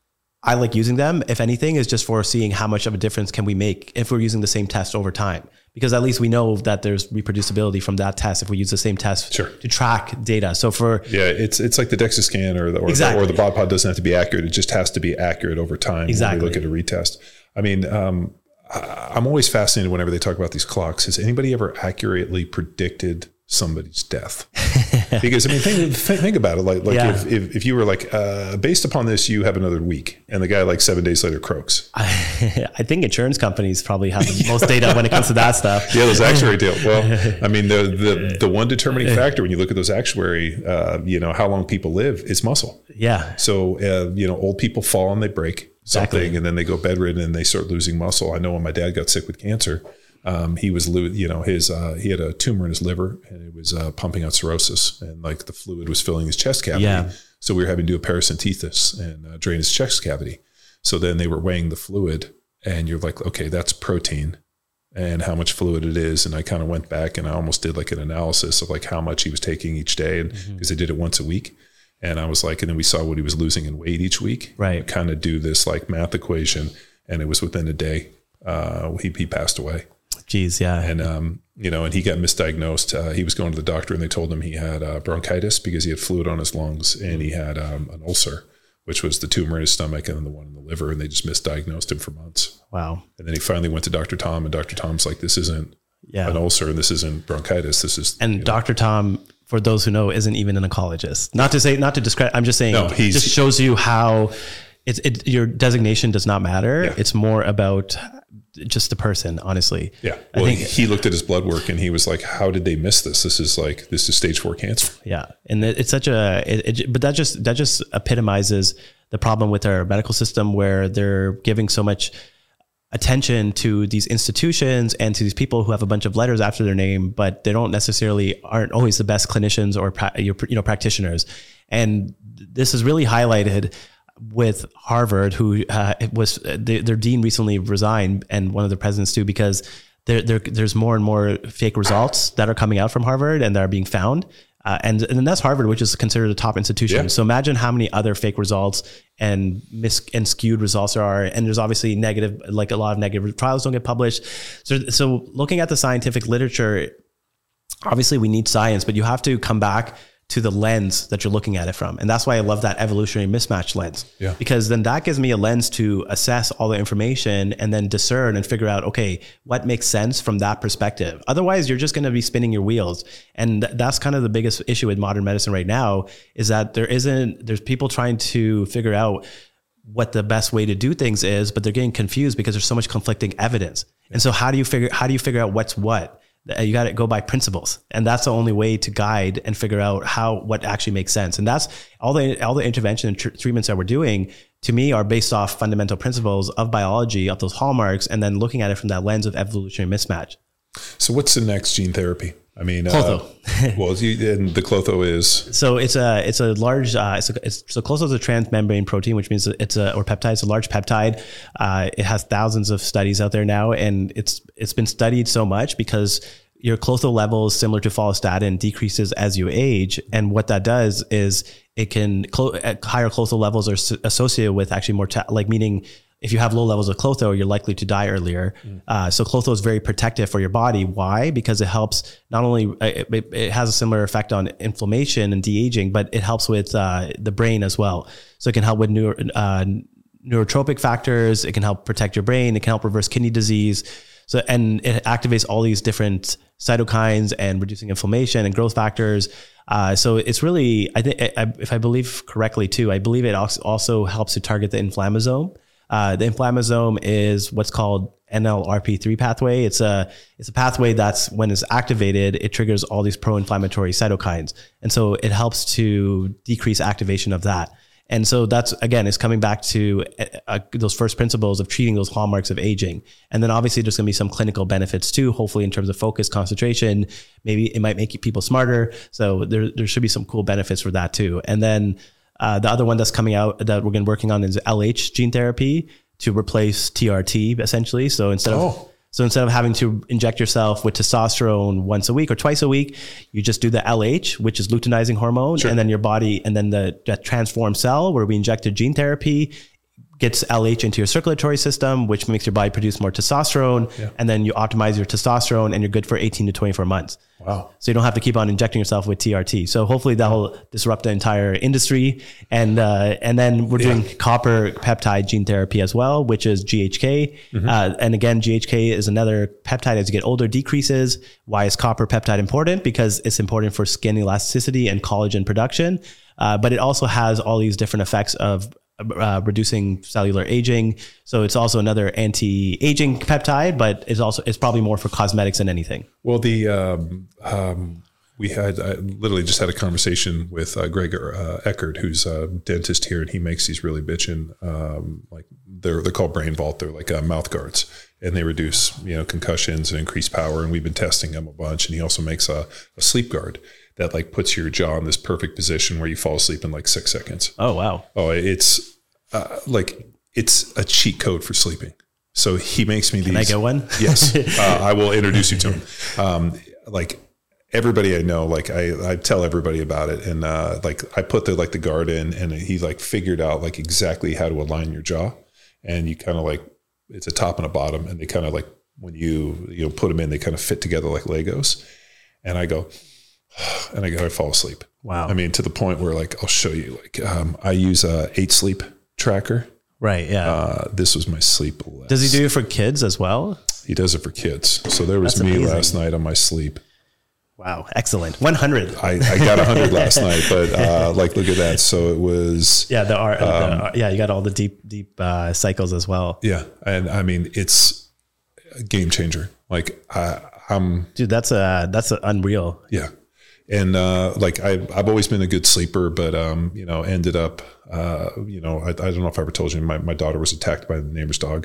I like using them, if anything, is just for seeing how much of a difference can we make if we're using the same test over time. Because at least we know that there's reproducibility from that test if we use the same test sure. to track data. So for yeah, it's it's like the DEXA scan or the or, exactly. the, or the bod pod doesn't have to be accurate. It just has to be accurate over time. Exactly. When we look at a retest. I mean, um, I'm always fascinated whenever they talk about these clocks. Has anybody ever accurately predicted somebody's death? Because I mean, think, think about it. Like, like yeah. if, if, if you were like, uh, based upon this, you have another week, and the guy like seven days later croaks. I, I think insurance companies probably have the most data when it comes to that stuff. Yeah, those actuary deal. Well, I mean, the the the one determining factor when you look at those actuary, uh, you know, how long people live is muscle. Yeah. So uh, you know, old people fall and they break something, exactly. and then they go bedridden and they start losing muscle. I know when my dad got sick with cancer. Um, he was, you know, his, uh, he had a tumor in his liver and it was, uh, pumping out cirrhosis, and like the fluid was filling his chest cavity. Yeah. So we were having to do a paracentesis and uh, drain his chest cavity. So then they were weighing the fluid, and you're like, okay, that's protein and how much fluid it is. And I kind of went back and I almost did like an analysis of like how much he was taking each day. And mm-hmm. because they did it once a week. And I was like, and then we saw what he was losing in weight each week. Right. Kind of do this like math equation. And it was within a day, uh, he, he passed away. Jeez, yeah. And, um, you know, and he got misdiagnosed. Uh, he was going to the doctor and they told him he had uh, bronchitis because he had fluid on his lungs, and he had um, an ulcer, which was the tumor in his stomach and then the one in the liver. And they just misdiagnosed him for months. Wow. And then he finally went to Doctor Tom, and Doctor Tom's like, this isn't yeah. an ulcer and this isn't bronchitis. This is, and Doctor Tom, for those who know, isn't even an oncologist. Not to say, not to discredit, I'm just saying, no, he's, it just shows you how it's, it, your designation does not matter. Yeah. It's more about just the person, honestly. Yeah. Well, I think he looked at his blood work and he was like, how did they miss this? This is like, this is stage four cancer. Yeah. And it's such a, it, it, but that just, that just epitomizes the problem with our medical system, where they're giving so much attention to these institutions and to these people who have a bunch of letters after their name, but they don't necessarily aren't always the best clinicians or, you know, practitioners. And this is really highlighted with Harvard, who uh, was they, their dean recently resigned, and one of the presidents too, because there, there there's more and more fake results that are coming out from Harvard and that are being found. Uh, and and then that's Harvard, which is considered a top institution. Yeah. So imagine how many other fake results and mis and skewed results there are. And there's obviously negative, like a lot of negative trials don't get published. So so looking at the scientific literature, obviously we need science, but you have to come back to the lens that you're looking at it from. And that's why I love that evolutionary mismatch lens. Yeah. Because then that gives me a lens to assess all the information and then discern and figure out, okay, what makes sense from that perspective. Otherwise, you're just going to be spinning your wheels. And that's kind of the biggest issue with modern medicine right now, is that there isn't, there's people trying to figure out what the best way to do things is, but they're getting confused because there's so much conflicting evidence. Yeah. And so how do you figure, how do you figure out what's what? You got to go by principles, and that's the only way to guide and figure out how, what actually makes sense. And that's all the, all the intervention and tr treatments that we're doing, to me, are based off fundamental principles of biology, of those hallmarks, and then looking at it from that lens of evolutionary mismatch. So what's the next gene therapy? I mean, Klotho. Uh, well, you, and the Klotho is so it's a it's a large uh, it's, a, it's so Klotho is a transmembrane protein, which means it's a or peptide. It's a large peptide. Uh, it has thousands of studies out there now, and it's it's been studied so much because your Klotho levels, similar to follistatin, decreases as you age, and what that does is it can higher Klotho levels are associated with actually more like meaning. If you have low levels of Klotho, you're likely to die earlier. Mm. Uh, so Klotho is very protective for your body. Why? Because it helps not only, it, it has a similar effect on inflammation and de-aging, but it helps with uh, the brain as well. So it can help with neuro, uh, neurotropic factors. It can help protect your brain. It can help reverse kidney disease. So, and it activates all these different cytokines and reducing inflammation and growth factors. Uh, so it's really, I think, if I believe correctly too, I believe it also helps to target the inflammasome. Uh, the inflammasome is what's called N L R P three pathway. It's a it's a pathway that's, when it's activated, it triggers all these pro-inflammatory cytokines, and so it helps to decrease activation of that. And so that's, again, it's coming back to uh, those first principles of treating those hallmarks of aging. And then obviously there's going to be some clinical benefits too, hopefully in terms of focus, concentration. Maybe it might make people smarter. So there there should be some cool benefits for that too. And then Uh, the other one that's coming out that we're going to be working on is L H gene therapy to replace T R T, essentially. So instead of oh. so instead of having to inject yourself with testosterone once a week or twice a week, you just do the L H, which is luteinizing hormone, sure. and then your body, and then the that transformed cell where we injected gene therapy gets L H into your circulatory system, which makes your body produce more testosterone. Yeah. And then you optimize your testosterone and you're good for eighteen to twenty-four months. Wow. So you don't have to keep on injecting yourself with T R T. So hopefully that'll disrupt the entire industry. And, uh, and then we're doing yeah. copper peptide gene therapy as well, which is G H K. Mm-hmm. Uh, and again, G H K is another peptide as you get older decreases. Why is copper peptide important? Because it's important for skin elasticity and collagen production. Uh, but it also has all these different effects of Uh, reducing cellular aging. So it's also another anti-aging peptide, but it's also, it's probably more for cosmetics than anything. Well, the, um, um, we had, I literally just had a conversation with uh, Greg uh, Eckert, who's a dentist here, and he makes these really bitchin', um, like they're, they're called Brain Vault. They're like uh, mouth guards, and they reduce, you know, concussions and increase power. And we've been testing them a bunch. And he also makes a, a sleep guard that like puts your jaw in this perfect position where you fall asleep in like six seconds. Oh, wow. Oh, it's uh, like, it's a cheat code for sleeping. So he makes me these. Can I get one? Yes. uh, I will introduce you to him. Um, like everybody I know, like I, I tell everybody about it. And uh, like I put the, like the guard in, and he like figured out like exactly how to align your jaw. And you kind of like, it's a top and a bottom. And they kind of like, when you, you know, put them in, they kind of fit together like Legos. And I go, and I go, I fall asleep. Wow. I mean, to the point where like, I'll show you, like, um, I use a eight sleep tracker. Right. Yeah. Uh, this was my sleep list. Does he do it for kids as well? He does it for kids. So there was That's me amazing. last night on my sleep. Wow. Excellent. one hundred. I, I got one hundred last night, but uh, like, look at that. So it was. Yeah. There are, um, the, yeah. You got all the deep, deep uh, cycles as well. Yeah. And I mean, it's a game changer. Like I, I'm. Dude, that's a, that's a unreal. Yeah. And, uh, like I, I've always been a good sleeper, but, um, you know, ended up, uh, you know, I, I don't know if I ever told you, my, my daughter was attacked by the neighbor's dog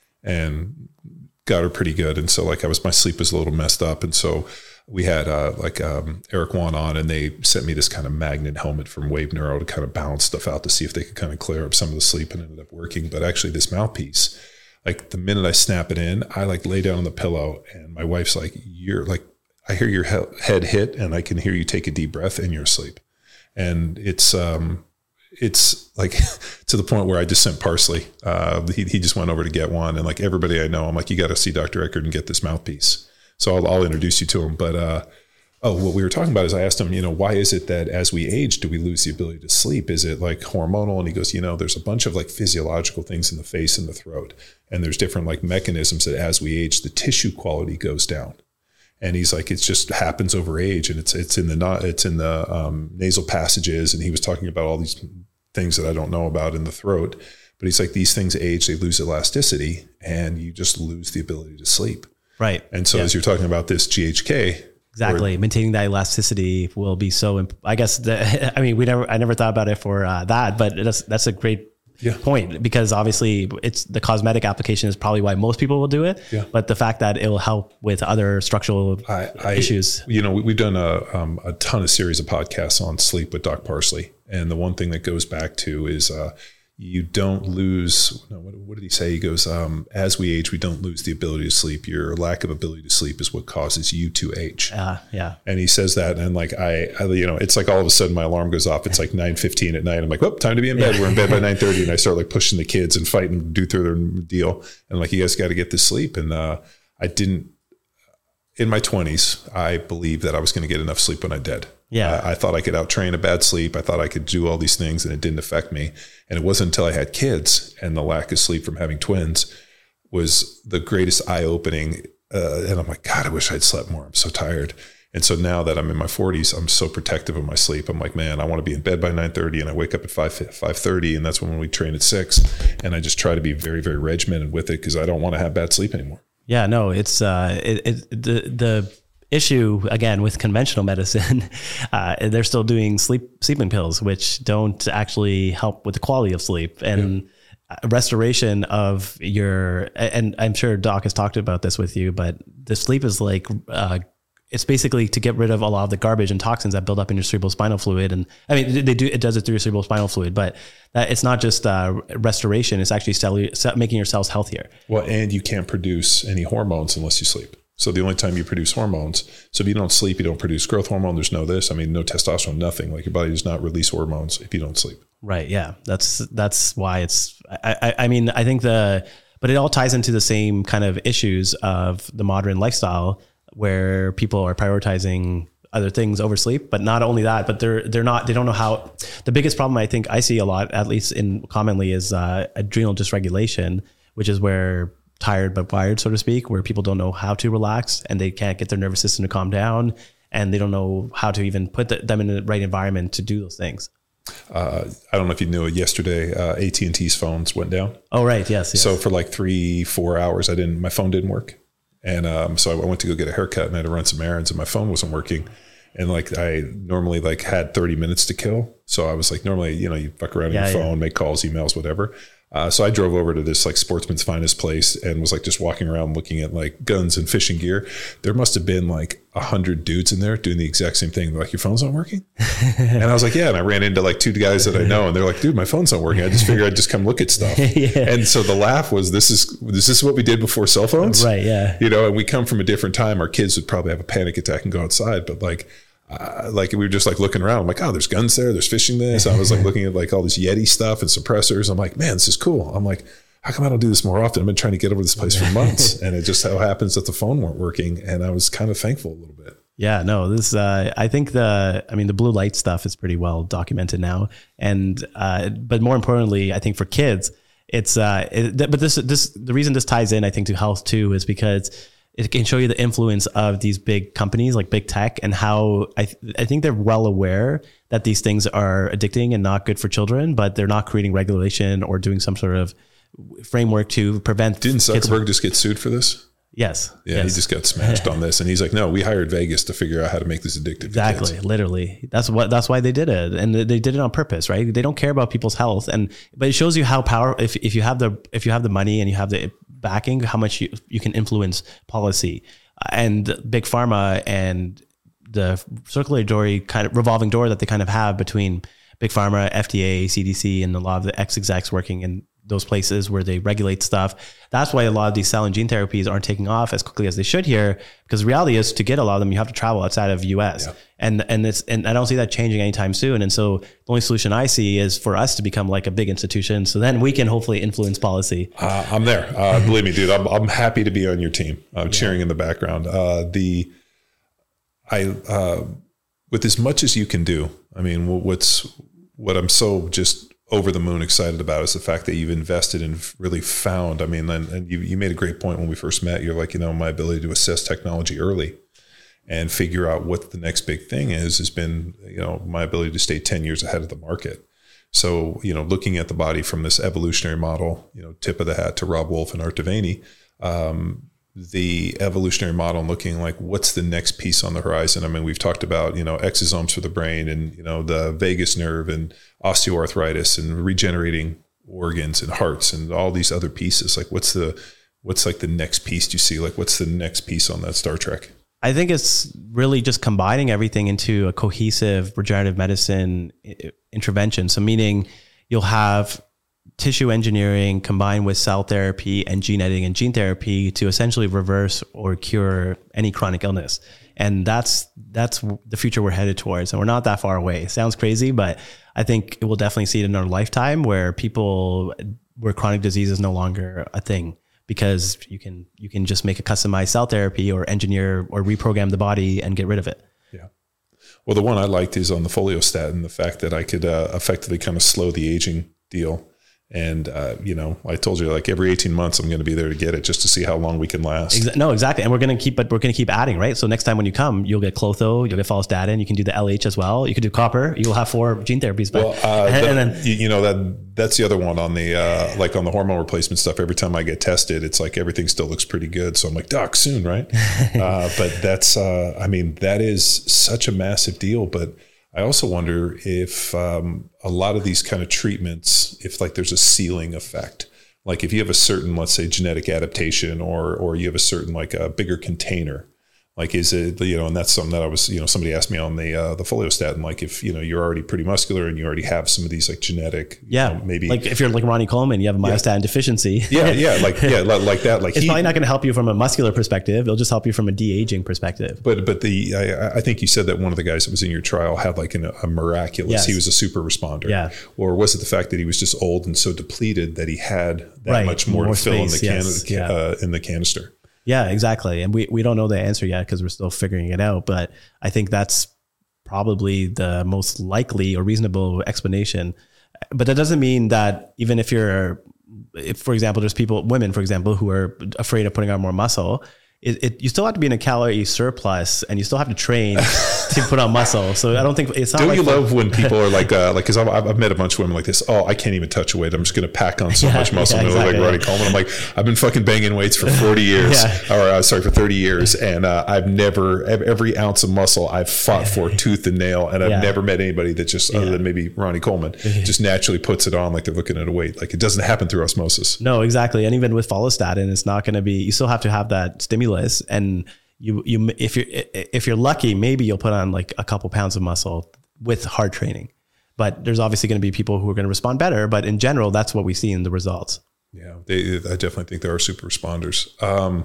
and got her pretty good. And so like I was, my sleep was a little messed up. And so we had, uh, like, um, Eric Wan on, and they sent me this kind of magnet helmet from Wave Neuro to kind of balance stuff out to see if they could kind of clear up some of the sleep, and ended up working. But actually this mouthpiece, like the minute I snap it in, I like lay down on the pillow, and my wife's like, you're like, I hear your he- head hit, and I can hear you take a deep breath, and you're asleep. And it's, um, it's like to the point where I just sent Parsley. Uh, he, he just went over to get one, and like everybody I know, I'm like, you got to see Doctor Eckert and get this mouthpiece. So I'll, I'll introduce you to him. But, uh, oh, what we were talking about is I asked him, you know, why is it that as we age, do we lose the ability to sleep? Is it like hormonal? And he goes, you know, there's a bunch of like physiological things in the face and the throat. And there's different like mechanisms that as we age, the tissue quality goes down. And he's like, it just happens over age, and it's it's in the it's in the um, nasal passages. And he was talking about all these things that I don't know about in the throat. But he's like, these things age, they lose elasticity, and you just lose the ability to sleep. Right. And so yeah. as you're talking about this G H K, exactly, or, maintaining that elasticity will be so. Imp- I guess the, I mean we never I never thought about it for uh, that, but that's that's a great. Yeah. point, because obviously it's the cosmetic application is probably why most people will do it. Yeah. But the fact that it will help with other structural I, I, issues. You know, we've done a, um, a ton of series of podcasts on sleep with Doc Parsley. And the one thing that goes back to is uh, you don't lose, no, what, what did he say? He goes, um, as we age, we don't lose the ability to sleep. Your lack of ability to sleep is what causes you to age. Uh, yeah. And he says that. And like, I, I, you know, it's like all of a sudden my alarm goes off. It's like nine fifteen at night. I'm like, oh, time to be in bed. Yeah. We're in bed by nine thirty. And I start like pushing the kids and fighting to do through their deal. And like, you guys got to get this sleep. And uh, I didn't, in my twenties, I believed that I was going to get enough sleep when I did. Yeah. I, I thought I could outtrain a bad sleep. I thought I could do all these things, and it didn't affect me. And it wasn't until I had kids, and the lack of sleep from having twins was the greatest eye opening. Uh, and I'm like, God, I wish I'd slept more. I'm so tired. And so now that I'm in my forties, I'm so protective of my sleep. I'm like, man, I want to be in bed by nine thirty, and I wake up at five thirty, and that's when we train at six. And I just try to be very, very regimented with it, because I don't want to have bad sleep anymore. Yeah, no, it's uh, it, it, the the issue again with conventional medicine. Uh, they're still doing sleep sleeping pills, which don't actually help with the quality of sleep and yeah. restoration of your. And I'm sure Doc has talked about this with you, but the sleep is like. Uh, It's basically to get rid of a lot of the garbage and toxins that build up in your cerebral spinal fluid. And I mean, they do, it does it through your cerebral spinal fluid, but that it's not just uh, restoration. It's actually cellular, making your cells healthier. Well, and you can't produce any hormones unless you sleep. So the only time you produce hormones, so if you don't sleep, you don't produce growth hormone. There's no this. I mean, no testosterone, nothing. Like your body does not release hormones if you don't sleep. Right. Yeah. That's that's why it's. I, I, I mean, I think the, but it all ties into the same kind of issues of the modern lifestyle where people are prioritizing other things over sleep. But not only that, but they're they're not. They don't know how. The biggest problem I think I see a lot, at least in commonly, is uh, adrenal dysregulation, which is where tired but wired, so to speak, where people don't know how to relax and they can't get their nervous system to calm down, and they don't know how to even put the, them in the right environment to do those things. Uh, I don't know if you knew it yesterday, uh, A T and T's phones went down. Oh, right. Yes, yes. So for like three, four hours, I didn't, my phone didn't work. And um, so I went to go get a haircut and I had to run some errands and my phone wasn't working. And like I normally like had thirty minutes to kill. So I was like, normally, you know, you fuck around yeah, on your phone, yeah. make calls, emails, whatever. Uh, so I drove over to this like Sportsman's Finest place and was like just walking around looking at like guns and fishing gear. There must have been like a hundred dudes in there doing the exact same thing. They're like, your phone's not working? And I was like, yeah. And I ran into like two guys that I know and they're like, dude, my phone's not working. I just figured I'd just come look at stuff. Yeah. And so the laugh was, this is, this is what we did before cell phones. Right. Yeah. You know, and we come from a different time. Our kids would probably have a panic attack and go outside, but like, Uh, like we were just like looking around. I'm like, oh, there's guns there. There's fishing this. I was like looking at like all this Yeti stuff and suppressors. I'm like, man, this is cool. I'm like, how come I don't do this more often? I've been trying to get over this place for months. And it just so happens that the phone weren't working. And I was kind of thankful a little bit. Yeah, no, this, uh, I think the, I mean, the blue light stuff is pretty well documented now. And, uh, but more importantly, I think for kids, it's, uh, it, but this, this, the reason this ties in, I think, to health too, is because it can show you the influence of these big companies like big tech and how I, th- I think they're well aware that these things are addicting and not good for children, but they're not creating regulation or doing some sort of framework to prevent. Didn't Zuckerberg kids. just get sued for this? Yes. Yeah, yes. He just got smashed on this. And he's like, no, we hired Vegas to figure out how to make this addictive. Exactly. To kids. Literally. That's what, that's why they did it. And they did it on purpose, right? They don't care about people's health. And, but it shows you how power, if, if you have the, if you have the money and you have the backing, how much you, you can influence policy. And big pharma and the circulatory kind of revolving door that they kind of have between big pharma, F D A, C D C, and a lot of the ex-execs working in those places where they regulate stuff. That's why a lot of these cell and gene therapies aren't taking off as quickly as they should here, because the reality is to get a lot of them, you have to travel outside of U S. Yeah. And, and it's, and I don't see that changing anytime soon. And so the only solution I see is for us to become like a big institution. So then we can hopefully influence policy. Uh, I'm there. Uh, believe me, dude, I'm, I'm happy to be on your team. I'm yeah. cheering in the background. Uh, the, I, uh, with as much as you can do, I mean, what's, what I'm so just over the moon excited about is the fact that you've invested and really found, I mean, and, and you, you made a great point when we first met. You're like, you know, my ability to assess technology early and figure out what the next big thing is, has been, you know, my ability to stay ten years ahead of the market. So, you know, looking at the body from this evolutionary model, you know, tip of the hat to Rob Wolf and Art Devaney, um, the evolutionary model and looking like what's the next piece on the horizon. I mean, we've talked about, you know, exosomes for the brain and, you know, the vagus nerve and osteoarthritis and regenerating organs and hearts and all these other pieces. Like what's the, what's like the next piece you see? Like what's the next piece on that Star Trek? I think it's really just combining everything into a cohesive regenerative medicine intervention. So meaning you'll have tissue engineering combined with cell therapy and gene editing and gene therapy to essentially reverse or cure any chronic illness. And that's, that's the future we're headed towards. And we're not that far away. It sounds crazy, but I think we'll definitely see it in our lifetime where people, where chronic disease is no longer a thing, because you can, you can just make a customized cell therapy or engineer or reprogram the body and get rid of it. Yeah. Well, the one I liked is on the foliostatin, the fact that I could uh, effectively kind of slow the aging deal. And, uh, you know, I told you like every eighteen months, I'm going to be there to get it just to see how long we can last. Exa- no, exactly. And we're going to keep, but we're going to keep adding, right? So next time when you come, you'll get Clotho, you'll get follistatin, you can do the L H as well. You could do copper. You'll have four gene therapies. But, well, uh, and, the, and then, you, you know, that that's the other one on the, uh, like on the hormone replacement stuff. Every time I get tested, it's like everything still looks pretty good. So I'm like, doc, soon, right? uh, but that's, uh, I mean, that is such a massive deal. But I also wonder if um, a lot of these kind of treatments, if like there's a ceiling effect, like if you have a certain, let's say, genetic adaptation, or or you have a certain like a bigger container, Like, is it, you know, and that's something that I was, you know, somebody asked me on the, uh, the FolioStat, like, if, you know, you're already pretty muscular and you already have some of these like genetic, yeah, you know, maybe like if you're like Ronnie Coleman, you have a myostatin yeah. deficiency. Yeah. Yeah. Like, yeah, like that. Like it's he, probably not going to help you from a muscular perspective. It'll just help you from a de-aging perspective. But, but the, I, I think you said that one of the guys that was in your trial had like an, a miraculous, yes. he was a super responder. Yeah. Or was it the fact that he was just old and so depleted that he had that right. much more, more to fill space, in the, yes. can, yeah. uh, in the canister? Yeah, exactly. And we, we don't know the answer yet because we're still figuring it out. But I think that's probably the most likely or reasonable explanation. But that doesn't mean that even if you're, if, for example, there's people, women, for example, who are afraid of putting on more muscle, it, it you still have to be in a calorie surplus and you still have to train to put on muscle. So I don't think it's not. Don't like you love when people are like, uh, like, cause I've, I've met a bunch of women like this. Oh, I can't even touch a weight. I'm just going to pack on so yeah, much muscle. Yeah, and exactly, like Ronnie yeah. Coleman. I'm like, I've been fucking banging weights for forty years yeah. or uh, sorry, for thirty years. And uh, I've never, every ounce of muscle I've fought for tooth and nail. And I've yeah. never met anybody that just, yeah. other than maybe Ronnie Coleman, just naturally puts it on like they're looking at a weight. Like it doesn't happen through osmosis. No, exactly. And even with follistatin, it's not going to be, you still have to have that stimulus. And You, you, if you're, if you're lucky, maybe you'll put on like a couple pounds of muscle with hard training, but there's obviously going to be people who are going to respond better. But in general, that's what we see in the results. Yeah. They, I definitely think there are super responders. Um,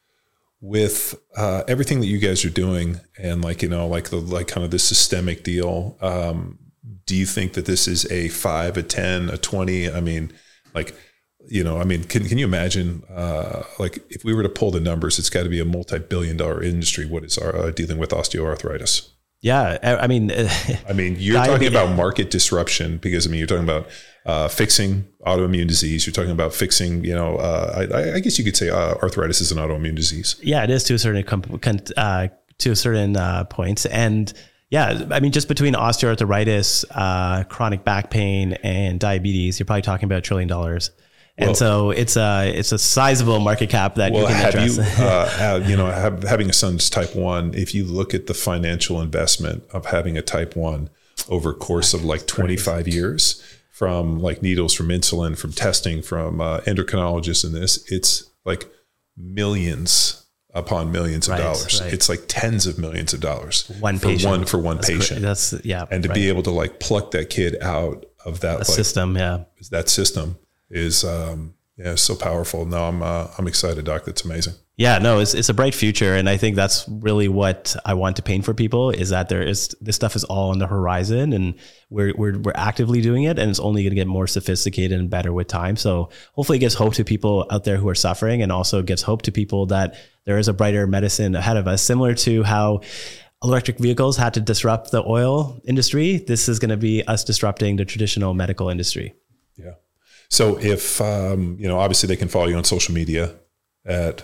with, uh, everything that you guys are doing and like, you know, like the, like kind of this systemic deal. Um, do you think that this is a five, a ten, a twenty? I mean, like, you know, I mean, can can you imagine, uh, like if we were to pull the numbers, it's got to be a multi-billion dollar industry. What is our, uh, dealing with osteoarthritis? Yeah. I mean, I mean, you're talking about market disruption because, I mean, you're talking about uh, fixing autoimmune disease. You're talking about fixing, you know, uh, I, I guess you could say uh, arthritis is an autoimmune disease. Yeah, it is to a certain, uh, to a certain uh, point. And yeah, I mean, just between osteoarthritis, uh, chronic back pain and diabetes, you're probably talking about a trillion dollars. And well, so it's a it's a sizable market cap that well, you can have address. You, uh, have, you know, have, having a son's type one, if you look at the financial investment of having a type one over a course of like twenty-five years, from like needles, from insulin, from testing, from uh, endocrinologists and this, it's like millions upon millions of right, dollars. Right. It's like tens of millions of dollars one for patient. one for one that's patient. Cra- that's yeah, and to right. be able to like pluck that kid out of that like, system, yeah, that system. is um yeah so powerful. No, I'm uh, I'm excited, Doc. That's amazing. Yeah, no, it's it's a bright future, and I think that's really what I want to paint for people is that there is this stuff is all on the horizon, and we're we're we're actively doing it, and it's only going to get more sophisticated and better with time. So hopefully, it gives hope to people out there who are suffering, and also gives hope to people that there is a brighter medicine ahead of us. Similar to how electric vehicles had to disrupt the oil industry, this is going to be us disrupting the traditional medical industry. Yeah. So if, um, you know, obviously they can follow you on social media at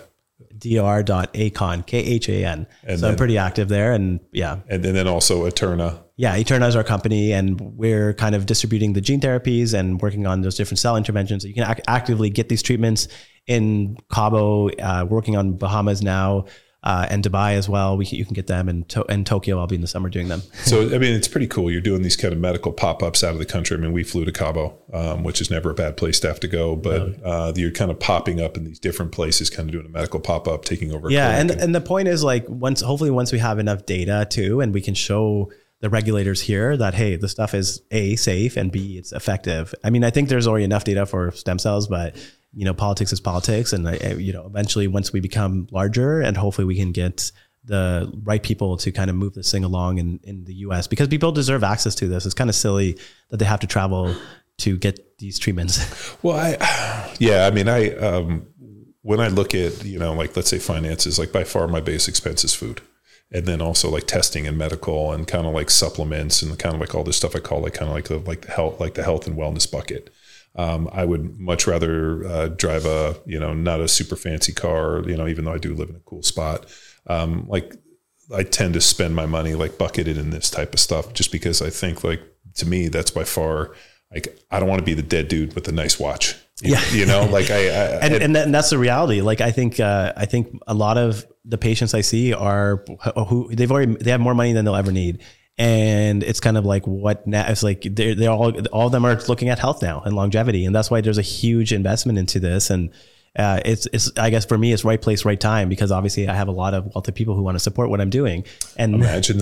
dr dot akhan, K H A N. So then, I'm pretty active there. And yeah. And, and then also Eterna. Yeah. Eterna is our company, and we're kind of distributing the gene therapies and working on those different cell interventions. So you can ac- actively get these treatments in Cabo, uh, working on Bahamas now. Uh, and Dubai as well. We can, you can get them in, to- in Tokyo. I'll be in the summer doing them. So, I mean, it's pretty cool. You're doing these kind of medical pop-ups out of the country. I mean, we flew to Cabo, um, which is never a bad place to have to go, but uh, you're kind of popping up in these different places, kind of doing a medical pop-up, taking over. Yeah. And, and, and the point is like, once, hopefully once we have enough data too, and we can show the regulators here that, hey, the stuff is A, safe, and B, it's effective. I mean, I think there's already enough data for stem cells, but you know, politics is politics. And, uh, you know, eventually once we become larger, and hopefully we can get the right people to kind of move this thing along in, in the U S, because people deserve access to this. It's kind of silly that they have to travel to get these treatments. Well, I, yeah, I mean, I, um, when I look at, you know, like, let's say finances, like by far my base expense is food. And then also like testing and medical and kind of like supplements and kind of like all this stuff I call like kind of like the, like the health, like the health and wellness bucket. Um, I would much rather uh, drive a, you know, not a super fancy car, you know, even though I do live in a cool spot. Um, like I tend to spend my money like bucketed in this type of stuff, just because I think like, to me, that's by far, like, I don't want to be the dead dude with a nice watch. You, yeah. you know, like I, I and, and, and that's the reality. Like, I think, uh, I think a lot of the patients I see are who they've already, they have more money than they'll ever need. And it's kind of like what now it's like they're, they're all, all of them are looking at health now and longevity. And that's why there's a huge investment into this. And, uh, it's, it's, I guess for me, it's right place, right time, because obviously I have a lot of wealthy people who want to support what I'm doing. And imagine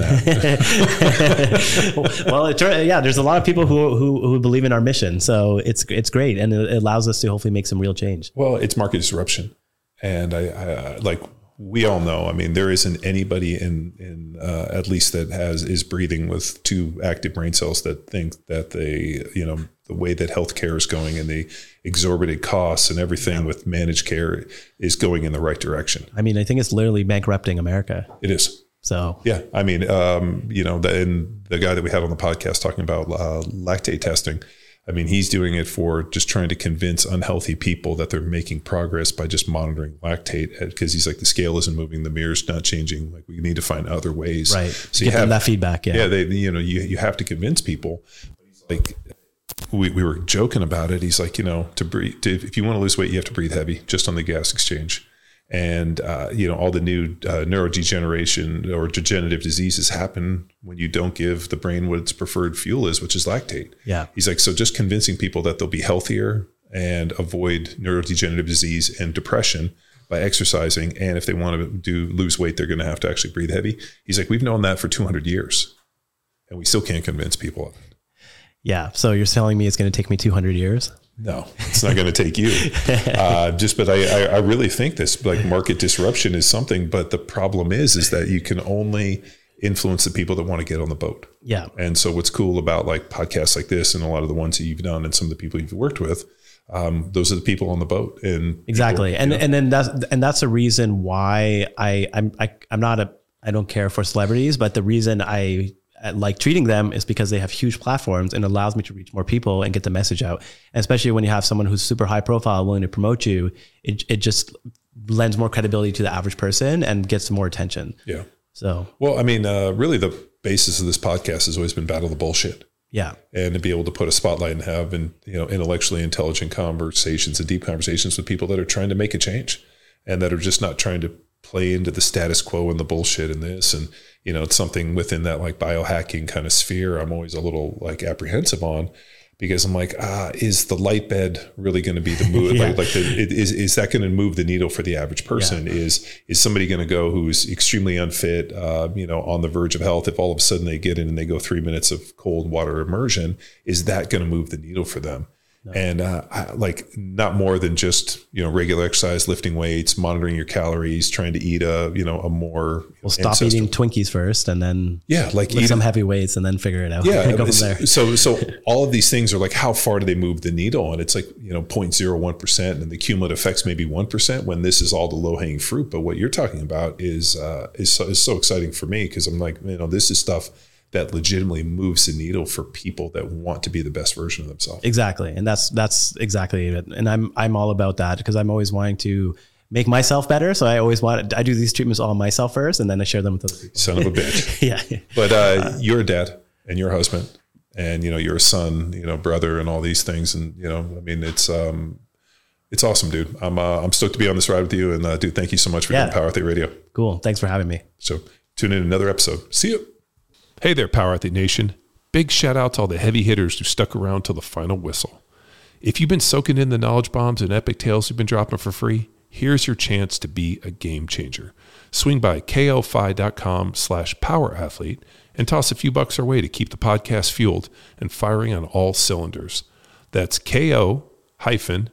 that. well, it, yeah, there's a lot of people who, who, who believe in our mission. So it's, it's great. And it allows us to hopefully make some real change. Well, it's market disruption. And I, I like, we all know, I mean, there isn't anybody in, in uh, at least that has, is breathing with two active brain cells that think that they, you know, the way that healthcare is going and the exorbitant costs and everything yeah. with managed care is going in the right direction. I mean, I think it's literally bankrupting America. It is. So, yeah, I mean, um, you know, the, and the guy that we had on the podcast talking about uh, lactate testing, I mean, he's doing it for just trying to convince unhealthy people that they're making progress by just monitoring lactate, because he's like, the scale isn't moving, the mirror's not changing. Like, we need to find other ways. Right. So Give you have them that feedback. Yeah. Yeah. They, you know, you, you have to convince people. Like, we, we were joking about it. He's like, you know, to breathe, to, if you want to lose weight, you have to breathe heavy just on the gas exchange. And, uh, you know, all the new uh, neurodegeneration or degenerative diseases happen when you don't give the brain what its preferred fuel is, which is lactate. Yeah. He's like, so just convincing people that they'll be healthier and avoid neurodegenerative disease and depression by exercising. And if they want to do lose weight, they're going to have to actually breathe heavy. He's like, we've known that for two hundred years and we still can't convince people of it. Yeah. So you're telling me it's going to take me two hundred years? No, it's not going to take you. Uh, just, but I, I, I really think this like market disruption is something, but the problem is, is that you can only influence the people that want to get on the boat. Yeah. And so what's cool about like podcasts like this and a lot of the ones that you've done and some of the people you've worked with, um, those are the people on the boat. And exactly. People, and, you know, and then that's, and that's a reason why I, I'm, I, I'm not a, I don't care for celebrities, but the reason I, I like treating them is because they have huge platforms and allows me to reach more people and get the message out. And especially when you have someone who's super high profile, willing to promote you, it, it just lends more credibility to the average person and gets more attention. Yeah. So, well, I mean, uh, really the basis of this podcast has always been battle the bullshit. Yeah. And to be able to put a spotlight and have, and, you know, intellectually intelligent conversations and deep conversations with people that are trying to make a change and that are just not trying to play into the status quo and the bullshit in this. And, you know, it's something within that like biohacking kind of sphere I'm always a little like apprehensive on, because I'm like, ah, is the light bed really going to be the move? yeah. Like, like the, it, is, is that going to move the needle for the average person? Yeah. Is, is somebody going to go who's extremely unfit, uh, you know, on the verge of health, if all of a sudden they get in and they go three minutes of cold water immersion, is that going to move the needle for them? No. And uh, I, like not more than just, you know, regular exercise, lifting weights, monitoring your calories, trying to eat a, you know, a more. Well, stop ancestral. eating Twinkies first and then yeah, like lift some heavy weights and then figure it out. Yeah. Go from there. So, so all of these things are like, how far do they move the needle? And it's like, you know, zero point zero one percent and the cumulative effects maybe one percent when this is all the low hanging fruit. But what you're talking about is, uh, is so, is so exciting for me, because I'm like, you know, this is stuff that legitimately moves the needle for people that want to be the best version of themselves. Exactly. And that's, that's exactly it. And I'm, I'm all about that, because I'm always wanting to make myself better. So I always want, I do these treatments all myself first, and then I share them with other people. Son of a bitch. yeah. But uh, uh, you're a dad and you're a husband and, you know, you're a son, you know, brother and all these things. And, you know, I mean, it's, um, it's awesome, dude. I'm, uh, I'm stoked to be on this ride with you. And uh, dude, thank you so much for yeah. doing Power Athlete Radio. Cool. Thanks for having me. So tune in another episode. See you. Hey there, Power Athlete Nation. Big shout out to all the heavy hitters who stuck around till the final whistle. If you've been soaking in the knowledge bombs and epic tales we've been dropping for free, here's your chance to be a game changer. Swing by ko-fi.com slash power athlete and toss a few bucks our way to keep the podcast fueled and firing on all cylinders. That's ko-fi.com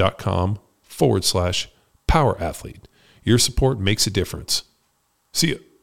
forward slash power athlete. Your support makes a difference. See ya.